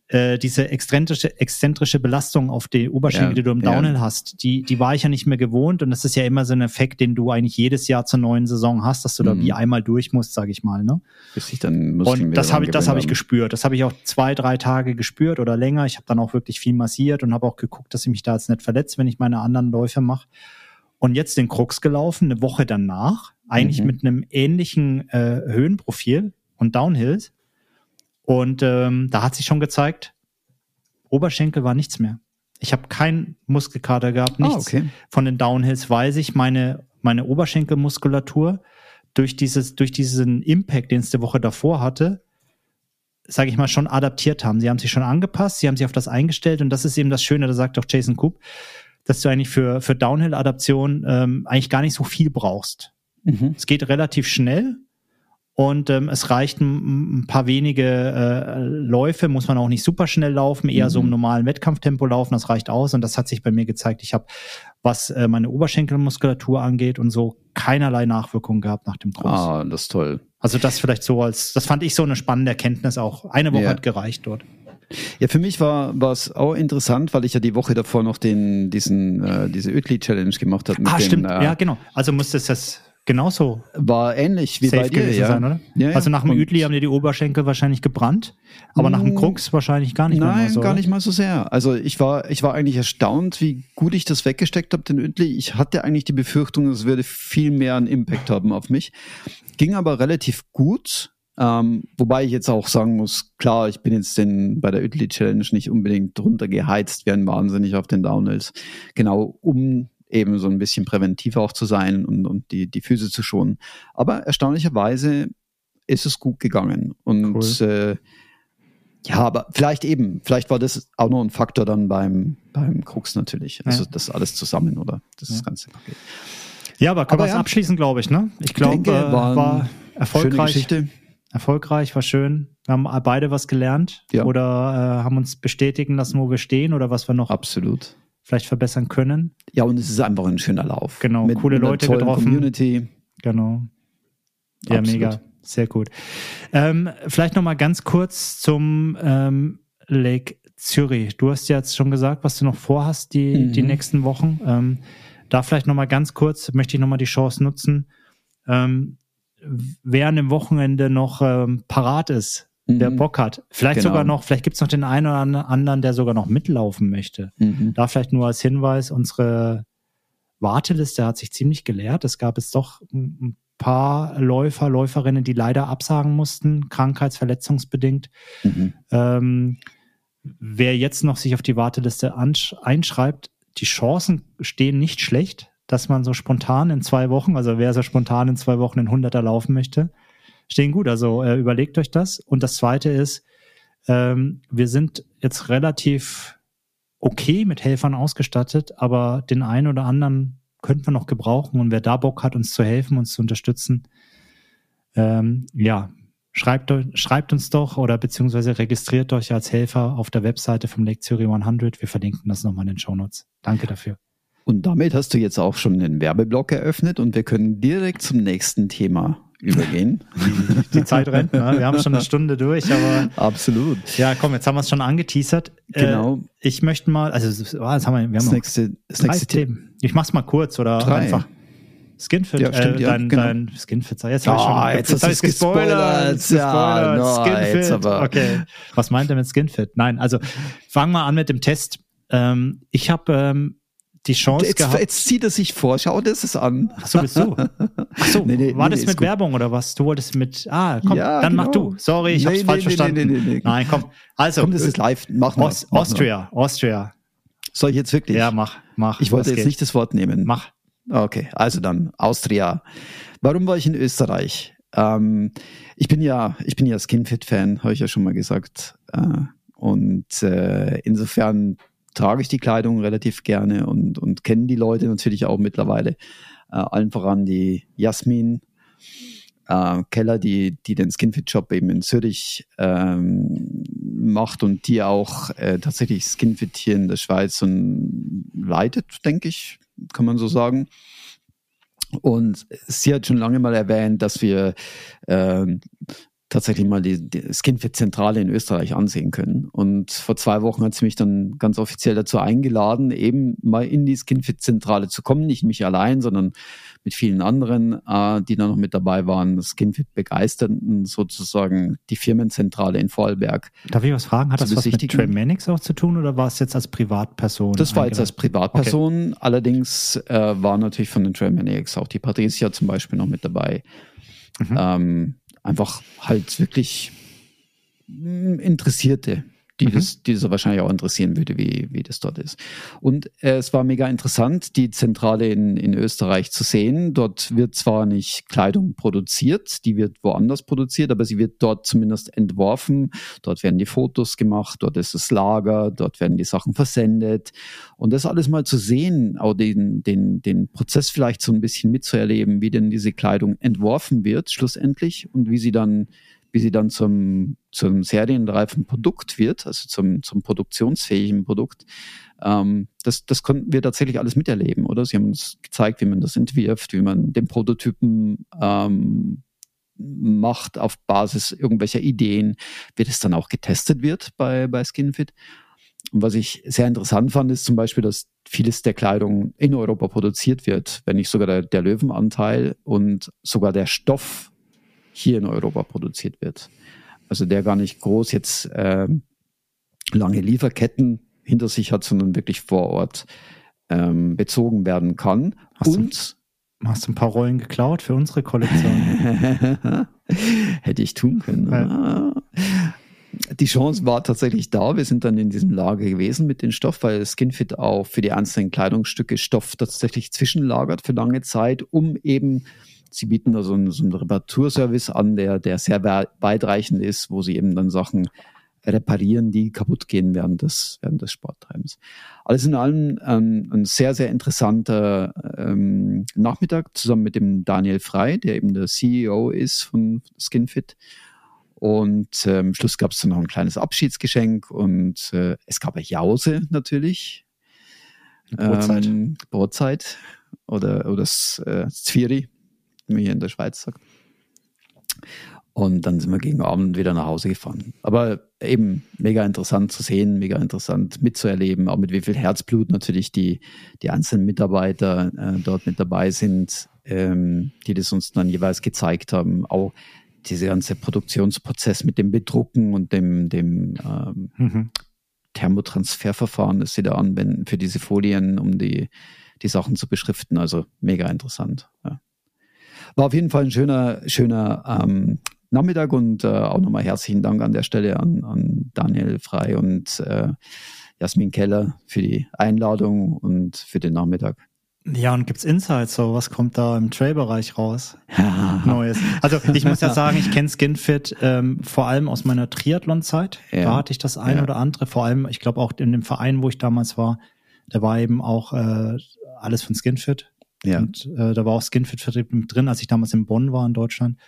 exzentrische Belastung auf die Oberschenkel, die du im Downhill hast, die war ich ja nicht mehr gewohnt und das ist ja immer so ein Effekt, den du eigentlich jedes Jahr zur neuen Saison hast, dass du da wie einmal durch musst, sage ich mal, ne? Bis ich dann und das habe ich gespürt. Das habe ich auch 2-3 Tage gespürt oder länger. Ich habe dann auch wirklich viel massiert und habe auch geguckt, dass ich mich da jetzt nicht verletze, wenn ich meine anderen Läufe mache. Und jetzt den Krux gelaufen, eine Woche danach, eigentlich mit einem ähnlichen Höhenprofil und Downhills. Und da hat sich schon gezeigt, Oberschenkel war nichts mehr. Ich habe keinen Muskelkater gehabt, nichts. Von den Downhills weiß ich, meine Oberschenkelmuskulatur durch diesen Impact, den es die Woche davor hatte, sage ich mal, schon adaptiert haben. Sie haben sich schon angepasst, sie haben sich auf das eingestellt und das ist eben das Schöne, da sagt auch Jason Koop, dass du eigentlich für Downhill-Adaption eigentlich gar nicht so viel brauchst. Es geht relativ schnell. Und es reicht ein paar wenige Läufe, muss man auch nicht super schnell laufen, eher so im normalen Wettkampftempo laufen, das reicht aus. Und das hat sich bei mir gezeigt. Ich habe, was meine Oberschenkelmuskulatur angeht und so, keinerlei Nachwirkungen gehabt nach dem Kurs. Ah, das ist toll. Also das vielleicht so das fand ich so eine spannende Erkenntnis auch. Eine Woche hat gereicht dort. Ja, für mich war es auch interessant, weil ich ja die Woche davor noch diese Uetli-Challenge gemacht habe. Stimmt, ja genau. Also musste das genauso war ähnlich wie bei dir, sein, oder? Ja, also nach dem Uetli haben dir die Oberschenkel wahrscheinlich gebrannt, aber nach dem Krux wahrscheinlich gar nicht mehr so. Nein, gar nicht mal so sehr. Also ich war eigentlich erstaunt, wie gut ich das weggesteckt habe, den Uetli. Ich hatte eigentlich die Befürchtung, es würde viel mehr einen Impact haben auf mich. Ging aber relativ gut, wobei ich jetzt auch sagen muss, klar, ich bin jetzt bei der Uetli-Challenge nicht unbedingt runtergeheizt, werden wahnsinnig auf den Downhills. Genau, um eben so ein bisschen präventiv auch zu sein und die Füße zu schonen. Aber erstaunlicherweise ist es gut gegangen. Und cool. ja, aber vielleicht war das auch noch ein Faktor dann beim Krux natürlich. Also das alles zusammen, oder? Das ganze Paket. Ja, aber können wir es abschließen, glaube ich, ne? Ich glaube, war erfolgreich. Schöne Geschichte. Erfolgreich, war schön. Wir haben beide was gelernt oder haben uns bestätigen lassen, wo wir stehen oder was wir noch vielleicht verbessern können. Ja, und es ist einfach ein schöner Lauf. Genau, coole Leute getroffen. Community. Genau. Ja, absolut. Mega. Sehr gut. Vielleicht nochmal ganz kurz zum Lake Zürich. Du hast ja jetzt schon gesagt, was du noch vorhast die nächsten Wochen. Da vielleicht nochmal ganz kurz, möchte ich nochmal die Chance nutzen. Wer an dem Wochenende noch parat ist, der Bock hat, vielleicht sogar noch, vielleicht gibt es noch den einen oder anderen, der sogar noch mitlaufen möchte. Da vielleicht nur als Hinweis, unsere Warteliste hat sich ziemlich geleert. Es gab jetzt doch ein paar Läuferinnen, die leider absagen mussten, krankheitsverletzungsbedingt. Wer jetzt noch sich auf die Warteliste einschreibt, die Chancen stehen nicht schlecht, dass man so spontan in 2 Wochen, also wer so spontan in 2 Wochen den 100er laufen möchte, stehen gut. Also überlegt euch das. Und das Zweite ist, wir sind jetzt relativ okay mit Helfern ausgestattet, aber den einen oder anderen könnten wir noch gebrauchen. Und wer da Bock hat, uns zu helfen, uns zu unterstützen, schreibt uns doch oder beziehungsweise registriert euch als Helfer auf der Webseite vom Lake Zürich 100. Wir verlinken das nochmal in den Shownotes. Danke dafür. Und damit hast du jetzt auch schon den Werbeblock eröffnet und wir können direkt zum nächsten Thema übergehen. Die Zeit rennt, ne? Wir haben schon eine Stunde durch, aber... Absolut. Ja, komm, jetzt haben wir es schon angeteasert. Genau. Ich möchte mal, also jetzt haben wir das nächste Themen. Ich mach's mal kurz oder 3. einfach. Skinfit, ja, stimmt, dein Skinfit. Jetzt habe ich schon gespoilert. Skinfit. Okay. Was meint er mit Skinfit? Nein, also fangen wir an mit dem Test. Ich habe die Chance gehabt. Jetzt zieht er sich vor, schau das es an. Achso, bist du? Achso, war das mit Werbung oder was? Du wolltest mit, komm, ja, dann genau. Mach du. Sorry, ich hab's falsch verstanden. Nee. Nein, komm. Also, komm, das ist live. Mach mal. Austria. Soll ich jetzt wirklich? Ja, mach. Ich wollte jetzt nicht das Wort nehmen. Mach. Okay, also dann Austria. Warum war ich in Österreich? Ich bin ja Skinfit-Fan, habe ich ja schon mal gesagt. Und insofern trage ich die Kleidung relativ gerne und kenne die Leute natürlich auch mittlerweile. Allen voran die Jasmin Keller, die den Skinfit-Shop eben in Zürich macht und die auch tatsächlich Skinfit hier in der Schweiz und leitet, denke ich, kann man so sagen. Und sie hat schon lange mal erwähnt, dass wir tatsächlich mal die Skinfit-Zentrale in Österreich ansehen können. Und vor 2 Wochen hat sie mich dann ganz offiziell dazu eingeladen, eben mal in die Skinfit-Zentrale zu kommen. Nicht mich allein, sondern mit vielen anderen, die da noch mit dabei waren. Skinfit-Begeisterten sozusagen die Firmenzentrale in Vorarlberg. Darf ich was fragen? Hat das was mit Trainmanics auch zu tun oder war es jetzt als Privatperson? Das war jetzt als Privatperson. Okay. Allerdings war natürlich von den Trainmanics auch die Patricia zum Beispiel noch mit dabei. Einfach halt wirklich Interessierte, die das wahrscheinlich auch interessieren würde, wie das dort ist. Und es war mega interessant, die Zentrale in Österreich zu sehen. Dort wird zwar nicht Kleidung produziert, die wird woanders produziert, aber sie wird dort zumindest entworfen. Dort werden die Fotos gemacht, dort ist das Lager, dort werden die Sachen versendet. Und das alles mal zu sehen, auch den Prozess vielleicht so ein bisschen mitzuerleben, wie denn diese Kleidung entworfen wird schlussendlich und wie sie dann zum serienreifen Produkt wird, also zum produktionsfähigen Produkt. Das konnten wir tatsächlich alles miterleben, oder? Sie haben uns gezeigt, wie man das entwirft, wie man den Prototypen macht auf Basis irgendwelcher Ideen, wie das dann auch getestet wird bei Skinfit. Und was ich sehr interessant fand, ist zum Beispiel, dass vieles der Kleidung in Europa produziert wird, wenn nicht sogar der Löwenanteil und sogar der Stoff hier in Europa produziert wird. Also der gar nicht groß jetzt lange Lieferketten hinter sich hat, sondern wirklich vor Ort bezogen werden kann. Hast du ein paar Rollen geklaut für unsere Kollektion? Hätte ich tun können. Ja. Die Chance war tatsächlich da. Wir sind dann in diesem Lager gewesen mit dem Stoff, weil Skinfit auch für die einzelnen Kleidungsstücke Stoff tatsächlich zwischenlagert für lange Zeit, um eben Sie bieten da so einen Reparaturservice an, der sehr weitreichend ist, wo sie eben dann Sachen reparieren, die kaputt gehen während des Sporttreibens. Alles in allem ein sehr, sehr interessanter Nachmittag zusammen mit dem Daniel Frey, der eben der CEO ist von SkinFit. Und am Schluss gab es dann noch ein kleines Abschiedsgeschenk und es gab eine Jause natürlich. Brotzeit oder Zvieri, wie man hier in der Schweiz sagt. Und dann sind wir gegen Abend wieder nach Hause gefahren. Aber eben mega interessant zu sehen, mega interessant mitzuerleben, auch mit wie viel Herzblut natürlich die einzelnen Mitarbeiter dort mit dabei sind, die das uns dann jeweils gezeigt haben. Auch dieser ganze Produktionsprozess mit dem Bedrucken und dem Thermotransferverfahren, das sie da anwenden für diese Folien, um die Sachen zu beschriften. Also mega interessant. Ja. War auf jeden Fall ein schöner Nachmittag und auch nochmal herzlichen Dank an der Stelle an Daniel Frey und Jasmin Keller für die Einladung und für den Nachmittag. Ja, und gibt's Insights, so was kommt da im Trail-Bereich raus? Neues. Also ich muss ja sagen, ich kenne SkinFit vor allem aus meiner Triathlon-Zeit. Ja. Da hatte ich das ein oder andere, vor allem, ich glaube auch in dem Verein, wo ich damals war, da war eben auch alles von SkinFit. Ja. Und da war auch SkinFit-Vertrieb mit drin, als ich damals in Bonn war in Deutschland.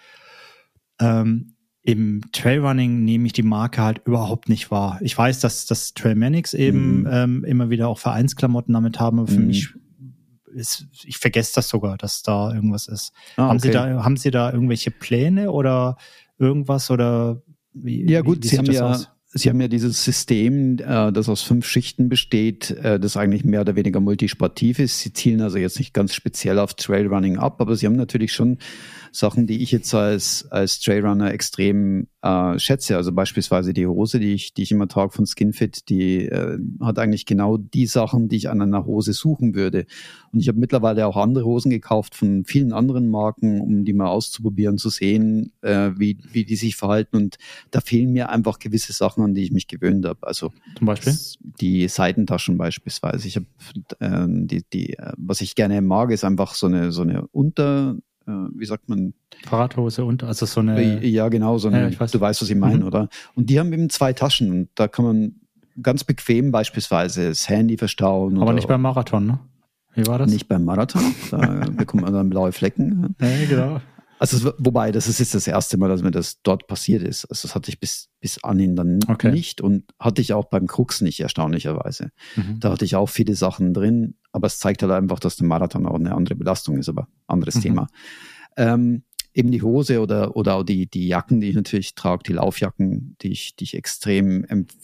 Im Trailrunning nehme ich die Marke halt überhaupt nicht wahr. Ich weiß, dass das Trailmanics eben immer wieder auch Vereinsklamotten damit haben, aber für mich ich vergesse das sogar, dass da irgendwas ist. Haben Sie da irgendwelche Pläne oder irgendwas oder wie? Ja gut, Sie haben ja dieses System, das aus 5 Schichten besteht, das eigentlich mehr oder weniger multisportiv ist. Sie zielen also jetzt nicht ganz speziell auf Trailrunning ab, aber Sie haben natürlich schon Sachen, die ich jetzt als Trailrunner extrem schätze. Also beispielsweise die Hose, die ich immer trage von SkinFit, die hat eigentlich genau die Sachen, die ich an einer Hose suchen würde. Und ich habe mittlerweile auch andere Hosen gekauft von vielen anderen Marken, um die mal auszuprobieren, zu sehen, wie die sich verhalten. Und da fehlen mir einfach gewisse Sachen, an die ich mich gewöhnt habe. Also zum Beispiel die Seitentaschen beispielsweise. Ich habe was ich gerne mag, ist einfach so eine wie sagt man? Fahrradhose und also so eine. Ja, genau, so eine, du weißt, was ich meine, oder? Und die haben eben 2 Taschen und da kann man ganz bequem beispielsweise das Handy verstauen. Aber nicht beim Marathon, ne? Wie war das? Nicht beim Marathon, da bekommt man dann blaue Flecken. Ja, genau. Also wobei, das ist jetzt das erste Mal, dass mir das dort passiert ist. Also das hatte ich bis anhin dann nicht und hatte ich auch beim Krux nicht, erstaunlicherweise. Da hatte ich auch viele Sachen drin, aber es zeigt halt einfach, dass der Marathon auch eine andere Belastung ist, aber anderes Thema. Eben die Hose oder auch die Jacken, die ich natürlich trage, die Laufjacken, die ich extrem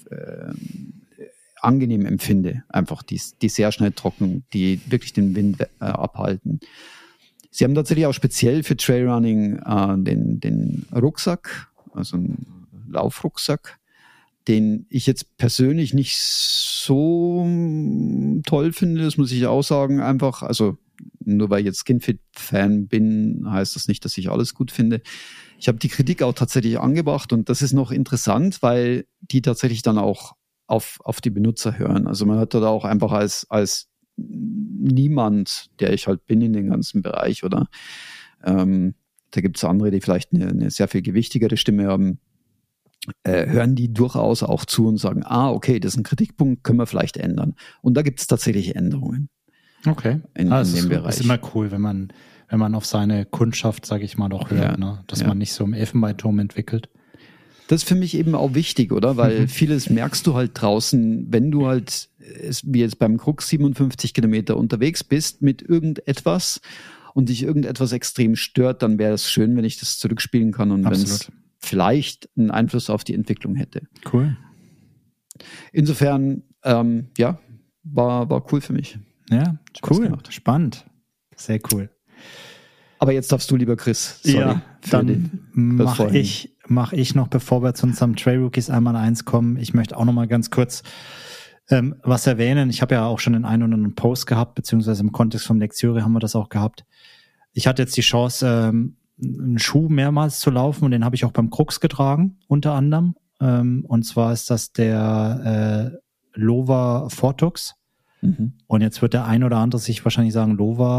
angenehm empfinde. Einfach die sehr schnell trocken, die wirklich den Wind abhalten. Sie haben tatsächlich auch speziell für Trailrunning den Rucksack, also einen Laufrucksack, den ich jetzt persönlich nicht so toll finde, das muss ich auch sagen, einfach, also nur weil ich jetzt SkinFit-Fan bin, heißt das nicht, dass ich alles gut finde. Ich habe die Kritik auch tatsächlich angebracht und das ist noch interessant, weil die tatsächlich dann auch auf die Benutzer hören. Also man hat da auch einfach als niemand, der ich halt bin in dem ganzen Bereich, oder da gibt es andere, die vielleicht eine sehr viel gewichtigere Stimme haben, hören die durchaus auch zu und sagen, okay, das ist ein Kritikpunkt, können wir vielleicht ändern. Und da gibt es tatsächlich Änderungen. Okay. In dem Bereich. Das ist immer cool, wenn man auf seine Kundschaft, sage ich mal, doch hört, ne? Dass man nicht so im Elfenbeinturm entwickelt. Das ist für mich eben auch wichtig, oder? Weil vieles merkst du halt draußen, wenn du halt, wie jetzt beim Krux 57 Kilometer unterwegs bist mit irgendetwas und dich irgendetwas extrem stört, dann wäre es schön, wenn ich das zurückspielen kann und wenn es vielleicht einen Einfluss auf die Entwicklung hätte. Cool. Insofern, war cool für mich. Ja, cool. Spannend. Sehr cool. Aber jetzt darfst du, lieber Chris. Sorry, dann mache ich noch, bevor wir zu unserem Trail Rookies einmal eins kommen. Ich möchte auch noch mal ganz kurz was erwähnen. Ich habe ja auch schon den einen oder anderen Post gehabt, beziehungsweise im Kontext vom Lecture haben wir das auch gehabt. Ich hatte jetzt die Chance, einen Schuh mehrmals zu laufen und den habe ich auch beim Krux getragen, unter anderem. Und zwar ist das der Lova Fortux. Und jetzt wird der ein oder andere sich wahrscheinlich sagen, Lova,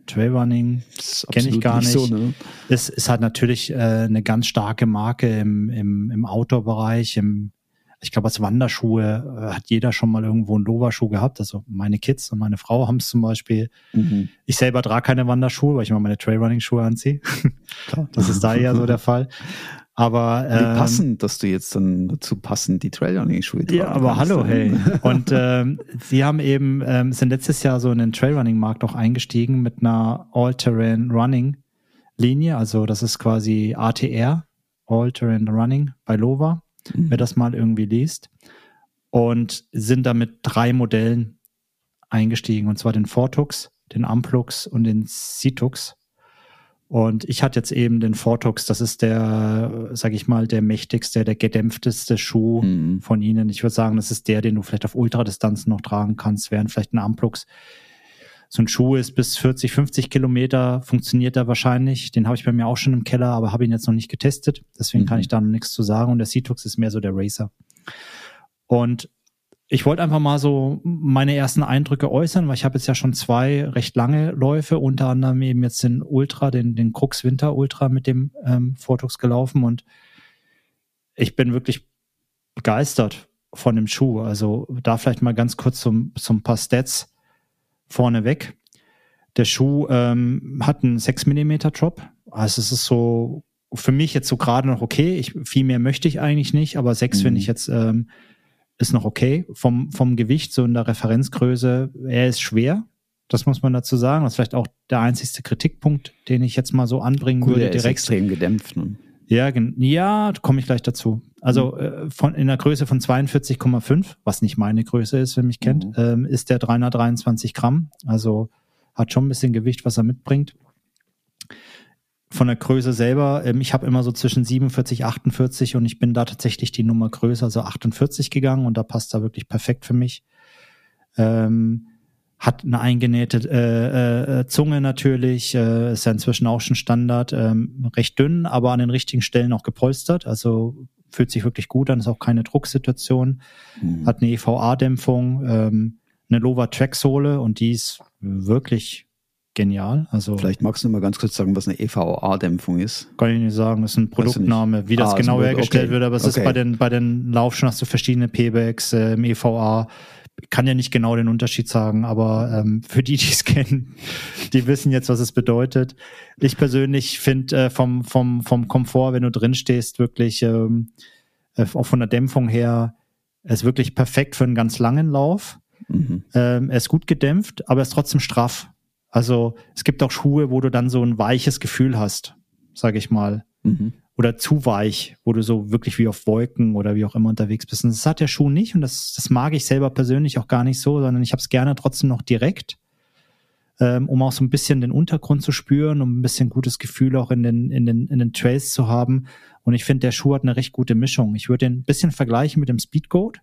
Trailrunning kenne ich gar nicht. So, ne? Es ist halt natürlich eine ganz starke Marke im Outdoor-Bereich. Ich glaube, als Wanderschuhe hat jeder schon mal irgendwo einen Lova-Schuh gehabt. Also meine Kids und meine Frau haben es zum Beispiel. Mhm. Ich selber trage keine Wanderschuhe, weil ich immer meine Trailrunning-Schuhe anziehe. Klar. Das ist da eher so der Fall. Aber wie passend, dass du jetzt dann dazu passend die Trailrunning-Schuhe tragen. Ja, aber hallo, dann. Hey. Und sie haben eben sind letztes Jahr so in den Trailrunning-Markt auch eingestiegen mit einer All-Terrain-Running-Linie. Also das ist quasi ATR, All-Terrain Running bei Lova, wer das mal irgendwie liest. Und sind da mit 3 Modellen eingestiegen. Und zwar den Vortux, den Amplux und den Situx. Und ich hatte jetzt eben den Vortux, das ist der, sag ich mal, der mächtigste, der gedämpfteste Schuh von ihnen. Ich würde sagen, das ist der, den du vielleicht auf Ultradistanzen noch tragen kannst, während vielleicht ein Amplux. So ein Schuh ist bis 40, 50 Kilometer, funktioniert er wahrscheinlich. Den habe ich bei mir auch schon im Keller, aber habe ihn jetzt noch nicht getestet. Deswegen kann ich da noch nichts zu sagen. Und der Situx ist mehr so der Racer. Und ich wollte einfach mal so meine ersten Eindrücke äußern, weil ich habe jetzt ja schon 2 recht lange Läufe, unter anderem eben jetzt den Ultra, den Crux Winter Ultra mit dem Vortux gelaufen und ich bin wirklich begeistert von dem Schuh. Also da vielleicht mal ganz kurz zum paar Stats vorneweg. Der Schuh hat einen 6 mm Drop, also es ist so für mich jetzt so gerade noch okay. Viel mehr möchte ich eigentlich nicht, aber 6 finde ich jetzt ist noch okay. Vom Gewicht, so in der Referenzgröße, er ist schwer. Das muss man dazu sagen. Das ist vielleicht auch der einzigste Kritikpunkt, den ich jetzt mal so anbringen würde. Er ist extrem gedämpft. Ne? Ja, da komme ich gleich dazu. Also in der Größe von 42,5, was nicht meine Größe ist, wer mich kennt, ist der 323 Gramm. Also hat schon ein bisschen Gewicht, was er mitbringt. Von der Größe selber, ich habe immer so zwischen 47, 48 und ich bin da tatsächlich die Nummer größer, also 48 gegangen und da passt er wirklich perfekt für mich. Hat eine eingenähte Zunge natürlich, ist ja inzwischen auch schon Standard, recht dünn, aber an den richtigen Stellen auch gepolstert, also fühlt sich wirklich gut an, ist auch keine Drucksituation, hat eine EVA-Dämpfung, eine Lova Track-Sohle und die ist wirklich genial. Also vielleicht magst du mal ganz kurz sagen, was eine EVA-Dämpfung ist. Kann ich nicht sagen, das ist ein Produktname, wie das genau hergestellt wird, aber es ist bei den Laufschuhen hast du verschiedene Paybacks, EVA. Ich kann ja nicht genau den Unterschied sagen, aber für die es kennen, die wissen jetzt, was es bedeutet. Ich persönlich finde vom Komfort, wenn du drin stehst, wirklich auch von der Dämpfung her, er ist wirklich perfekt für einen ganz langen Lauf. Er ist gut gedämpft, aber er ist trotzdem straff. Also es gibt auch Schuhe, wo du dann so ein weiches Gefühl hast, sage ich mal. Oder zu weich, wo du so wirklich wie auf Wolken oder wie auch immer unterwegs bist. Und das hat der Schuh nicht und das mag ich selber persönlich auch gar nicht so, sondern ich habe es gerne trotzdem noch direkt, um auch so ein bisschen den Untergrund zu spüren, um ein bisschen gutes Gefühl auch in den Trails zu haben. Und ich finde, der Schuh hat eine recht gute Mischung. Ich würde den ein bisschen vergleichen mit dem Speedgoat.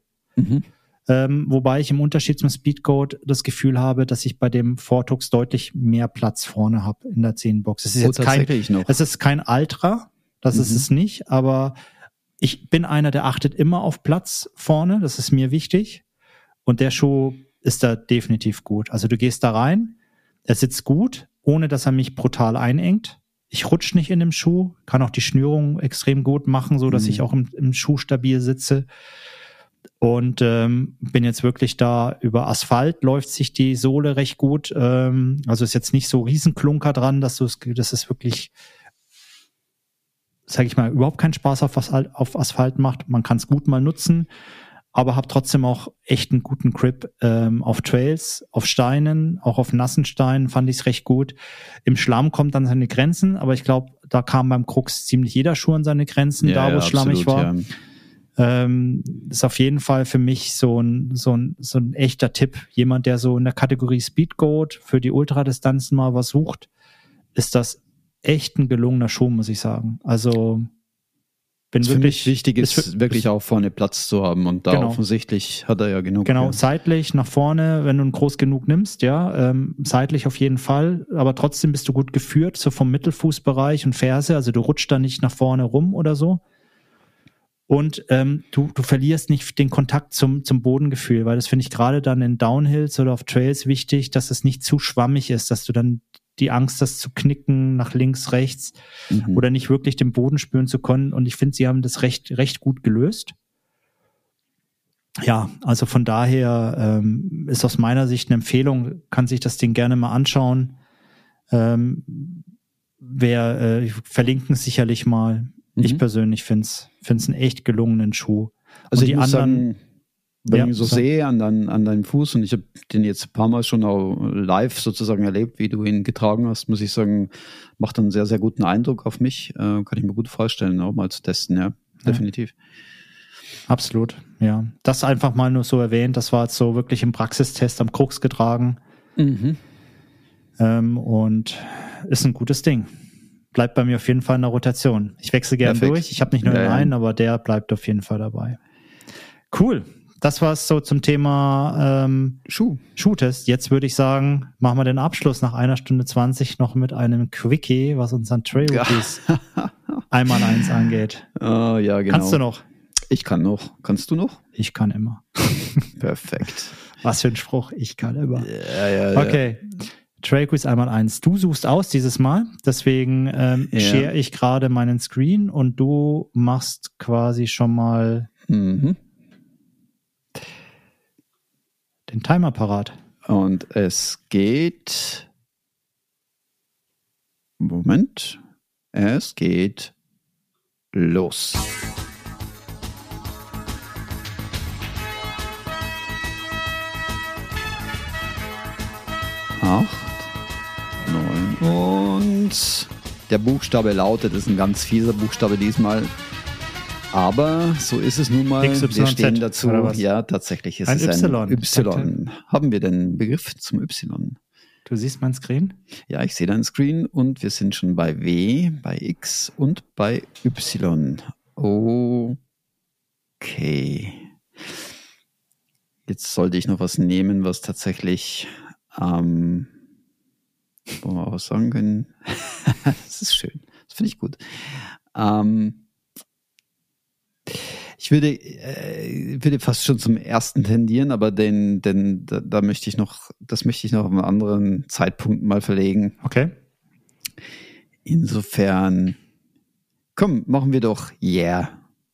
Wobei ich im Unterschied zum Speedgoat das Gefühl habe, dass ich bei dem Vortux deutlich mehr Platz vorne habe in der 10-Box. Es ist jetzt kein Ultra, das ist es nicht, aber ich bin einer, der achtet immer auf Platz vorne, das ist mir wichtig und der Schuh ist da definitiv gut. Also du gehst da rein, er sitzt gut, ohne dass er mich brutal einengt. Ich rutsche nicht in dem Schuh, kann auch die Schnürung extrem gut machen, so dass ich auch im Schuh stabil sitze. Und bin jetzt wirklich da über Asphalt, läuft sich die Sohle recht gut. Also ist jetzt nicht so Riesenklunker dran, dass es wirklich, sage ich mal, überhaupt keinen Spaß auf Asphalt macht. Man kann es gut mal nutzen, aber habe trotzdem auch echt einen guten Grip auf Trails, auf Steinen, auch auf nassen Steinen fand ich es recht gut. Im Schlamm kommt dann seine Grenzen, aber ich glaube, da kam beim Crux ziemlich jeder Schuh an seine Grenzen, wo es schlammig war. Ja. Ist auf jeden Fall für mich so ein echter Tipp. Jemand, der so in der Kategorie Speedgoat für die Ultradistanzen mal was sucht, ist das echt ein gelungener Schuh, muss ich sagen. Also bin das wirklich wichtig ist wirklich auch vorne Platz zu haben und da offensichtlich hat er ja genug. Genau, seitlich nach vorne, wenn du ihn groß genug nimmst, seitlich auf jeden Fall, aber trotzdem bist du gut geführt, so vom Mittelfußbereich und Ferse, also du rutschst da nicht nach vorne rum oder so. Und du verlierst nicht den Kontakt zum Bodengefühl, weil das finde ich gerade dann in Downhills oder auf Trails wichtig, dass es nicht zu schwammig ist, dass du dann die Angst, das zu knicken nach links, rechts oder nicht wirklich den Boden spüren zu können. Und ich finde, sie haben das recht gut gelöst. Ja, also von daher ist aus meiner Sicht eine Empfehlung, kann sich das Ding gerne mal anschauen. Verlinken es sicherlich mal. Ich persönlich finde es einen echt gelungenen Schuh. Also und ich muss sagen, wenn Ja, ich so so. sehe an deinem Fuß, und ich habe den jetzt ein paar Mal schon auch live sozusagen erlebt, wie du ihn getragen hast, muss ich sagen, macht einen sehr, sehr guten Eindruck auf mich. Kann ich mir gut vorstellen, auch mal zu testen, ja, definitiv. Absolut, ja. Das einfach mal nur so erwähnt, das war jetzt so wirklich im Praxistest am Krux getragen. Und ist ein gutes Ding. Bleibt bei mir auf jeden Fall in der Rotation. Ich wechsle gerne Perfekt. durch. Ich habe nicht nur den einen, aber der bleibt auf jeden Fall dabei. Cool. Das war's so zum Thema Schuhtest. Jetzt würde ich sagen, machen wir den Abschluss nach 1 Stunde 20 noch mit einem Quickie, was unseren Trail Rookies 1x1 angeht. Ja, genau. Kannst du noch? Ich kann noch. Kannst du noch? Ich kann immer. Perfekt. Was für ein Spruch. Ich kann immer. Ja. Okay. Trail Quiz 1x1. Du suchst aus dieses Mal, deswegen share ich gerade meinen Screen und du machst quasi schon mal den Timer parat. Und es geht. Moment. Es geht los. 8, 9 und der Buchstabe lautet, das ist ein ganz fieser Buchstabe diesmal. Aber so ist es nun mal. XYZ, wir stehen dazu. oder was? Ja, tatsächlich ist Ein es ein Y. Y. Haben wir den Begriff zum Y? Du siehst mein Screen? Ja, ich sehe deinen Screen und wir sind schon bei W, bei X und bei Y. Okay. Jetzt sollte ich noch was nehmen, was tatsächlich, wo wir auch sagen können, das ist schön, das finde ich gut. Ich würde fast schon zum ersten tendieren, aber das möchte ich noch auf einen anderen Zeitpunkt mal verlegen. Okay. Insofern, komm, machen wir doch Yeah.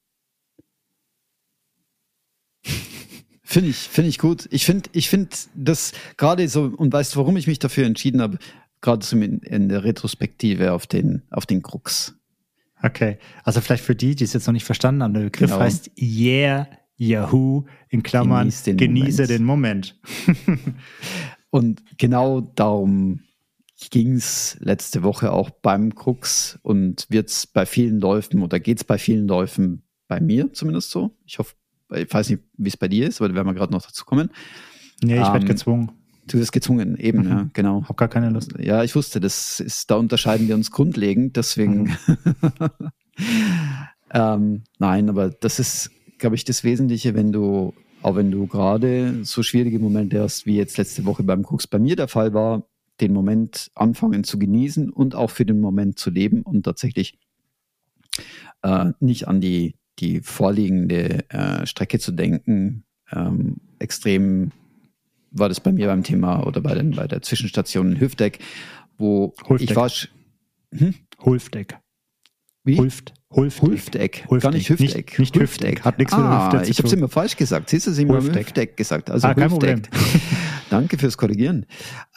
Finde ich gut. Ich finde das gerade so, und weißt du, warum ich mich dafür entschieden habe? Gerade so in der Retrospektive auf den Krux. Okay, also vielleicht für die es jetzt noch nicht verstanden haben, der Begriff heißt Yeah, Yahoo, in Klammern, genieße den Moment. Und genau darum ging es letzte Woche auch beim Krux und wird's bei vielen Läufen oder geht's bei vielen Läufen, bei mir zumindest so. Ich hoffe, ich weiß nicht, wie es bei dir ist, aber da werden wir gerade noch dazu kommen. Nee, ich werde gezwungen. Du wirst gezwungen, eben, ja, genau. Hab gar keine Lust. Ja, ich wusste, da unterscheiden wir uns grundlegend, deswegen. Nein, aber das ist, glaube ich, das Wesentliche, wenn du gerade so schwierige Momente hast, wie jetzt letzte Woche beim Krux bei mir der Fall war, den Moment anfangen zu genießen und auch für den Moment zu leben und tatsächlich nicht an die vorliegende Strecke zu denken. Extrem war das bei mir beim Thema oder bei der Zwischenstation in Hüfteck, wo Hulfdeck. ich war. Hulfdeck. Wie? Hulfdeck. Gar nicht Hüfteck. Nicht Hüfteck. Hat nichts mit Hüfte zu tun. Ich habe es immer falsch gesagt. Siehst du, sie haben Hüfteck gesagt. Also kein Problem. Danke fürs Korrigieren.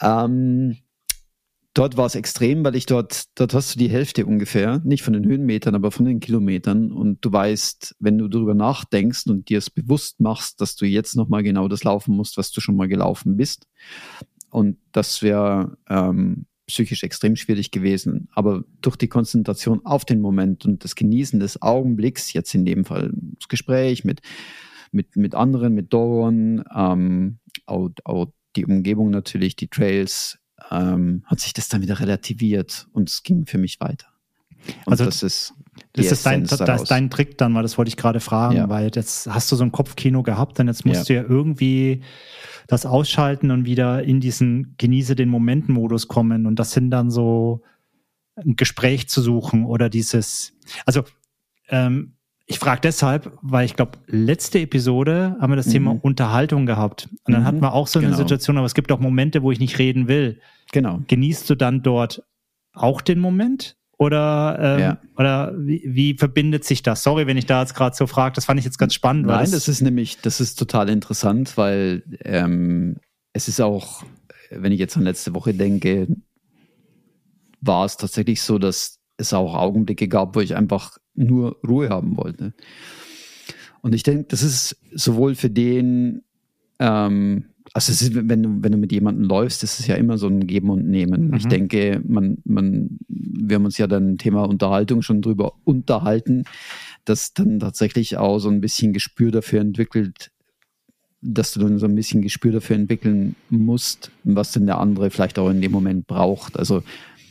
Dort war es extrem, weil dort hast du die Hälfte ungefähr, nicht von den Höhenmetern, aber von den Kilometern. Und du weißt, wenn du darüber nachdenkst und dir es bewusst machst, dass du jetzt nochmal genau das laufen musst, was du schon mal gelaufen bist. Und das wäre psychisch extrem schwierig gewesen. Aber durch die Konzentration auf den Moment und das Genießen des Augenblicks, jetzt in dem Fall das Gespräch mit anderen, mit Doron, auch die Umgebung natürlich, die Trails, hat sich das dann wieder relativiert und es ging für mich weiter. Und also das ist dein Trick dann, weil das wollte ich gerade fragen, weil jetzt hast du so ein Kopfkino gehabt und jetzt musst du ja irgendwie das ausschalten und wieder in diesen Genieße den Moment-Modus kommen und das sind dann so ein Gespräch zu suchen oder dieses, also ich frage deshalb, weil ich glaube, letzte Episode haben wir das Thema Unterhaltung gehabt. Und dann hatten wir auch so eine Situation, aber es gibt auch Momente, wo ich nicht reden will. Genau. Genießt du dann dort auch den Moment? Oder wie verbindet sich das? Sorry, wenn ich da jetzt gerade so frage, das fand ich jetzt ganz spannend. Nein, das ist total interessant, weil es ist auch, wenn ich jetzt an letzte Woche denke, war es tatsächlich so, dass es auch Augenblicke gab, wo ich einfach nur Ruhe haben wollte. Und ich denke, das ist sowohl für den, also es ist, wenn du mit jemandem läufst, ist es ja immer so ein Geben und Nehmen. Ich denke, wir haben uns ja dann Thema Unterhaltung schon drüber unterhalten, dass dann tatsächlich auch so ein bisschen Gespür dafür entwickelt, dass du dann so ein bisschen Gespür dafür entwickeln musst, was denn der andere vielleicht auch in dem Moment braucht. Also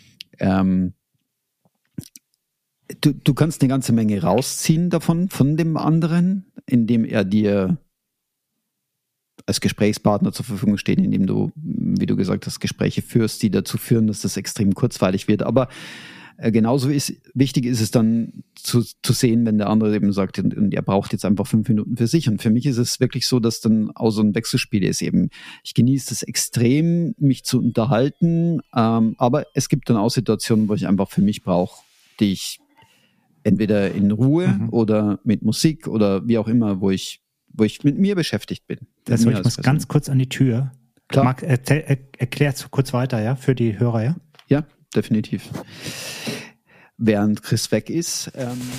du kannst eine ganze Menge rausziehen davon, von dem anderen, indem er dir als Gesprächspartner zur Verfügung steht, indem du, wie du gesagt hast, Gespräche führst, die dazu führen, dass das extrem kurzweilig wird. Aber genauso wichtig ist es dann zu sehen, wenn der andere eben sagt, und er braucht jetzt einfach 5 Minuten für sich. Und für mich ist es wirklich so, dass dann auch so ein Wechselspiel ist eben. Ich genieße es extrem, mich zu unterhalten, aber es gibt dann auch Situationen, wo ich einfach für mich brauche, die ich entweder in Ruhe oder mit Musik oder wie auch immer, wo ich mit mir beschäftigt bin. Also ich muss ganz kurz an die Tür. Klar. Marc, erklär kurz weiter, ja, für die Hörer, ja? Ja, definitiv. Während Chris weg ist,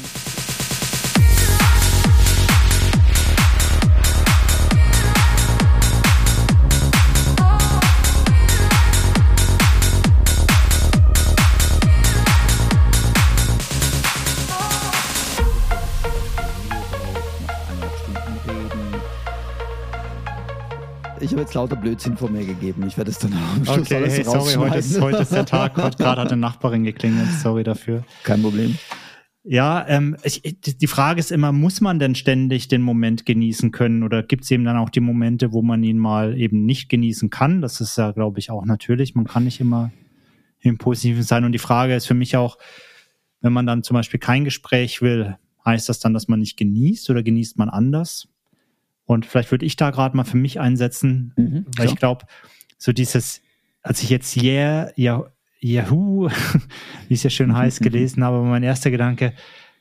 ich habe jetzt lauter Blödsinn vor mir gegeben. Ich werde es dann am Schluss alles rausschneiden. Sorry, heute ist der Tag. Heute gerade hat eine Nachbarin geklingelt. Sorry dafür. Kein Problem. Ja, die Frage ist immer, muss man denn ständig den Moment genießen können oder gibt es eben dann auch die Momente, wo man ihn mal eben nicht genießen kann? Das ist ja, glaube ich, auch natürlich. Man kann nicht immer im Positiven sein. Und die Frage ist für mich auch, wenn man dann zum Beispiel kein Gespräch will, heißt das dann, dass man nicht genießt oder genießt man anders? Und vielleicht würde ich da gerade mal für mich einsetzen, weil ich glaube, so dieses, als ich jetzt Yahoo, wie es ja schön heißt, gelesen habe, war mein erster Gedanke,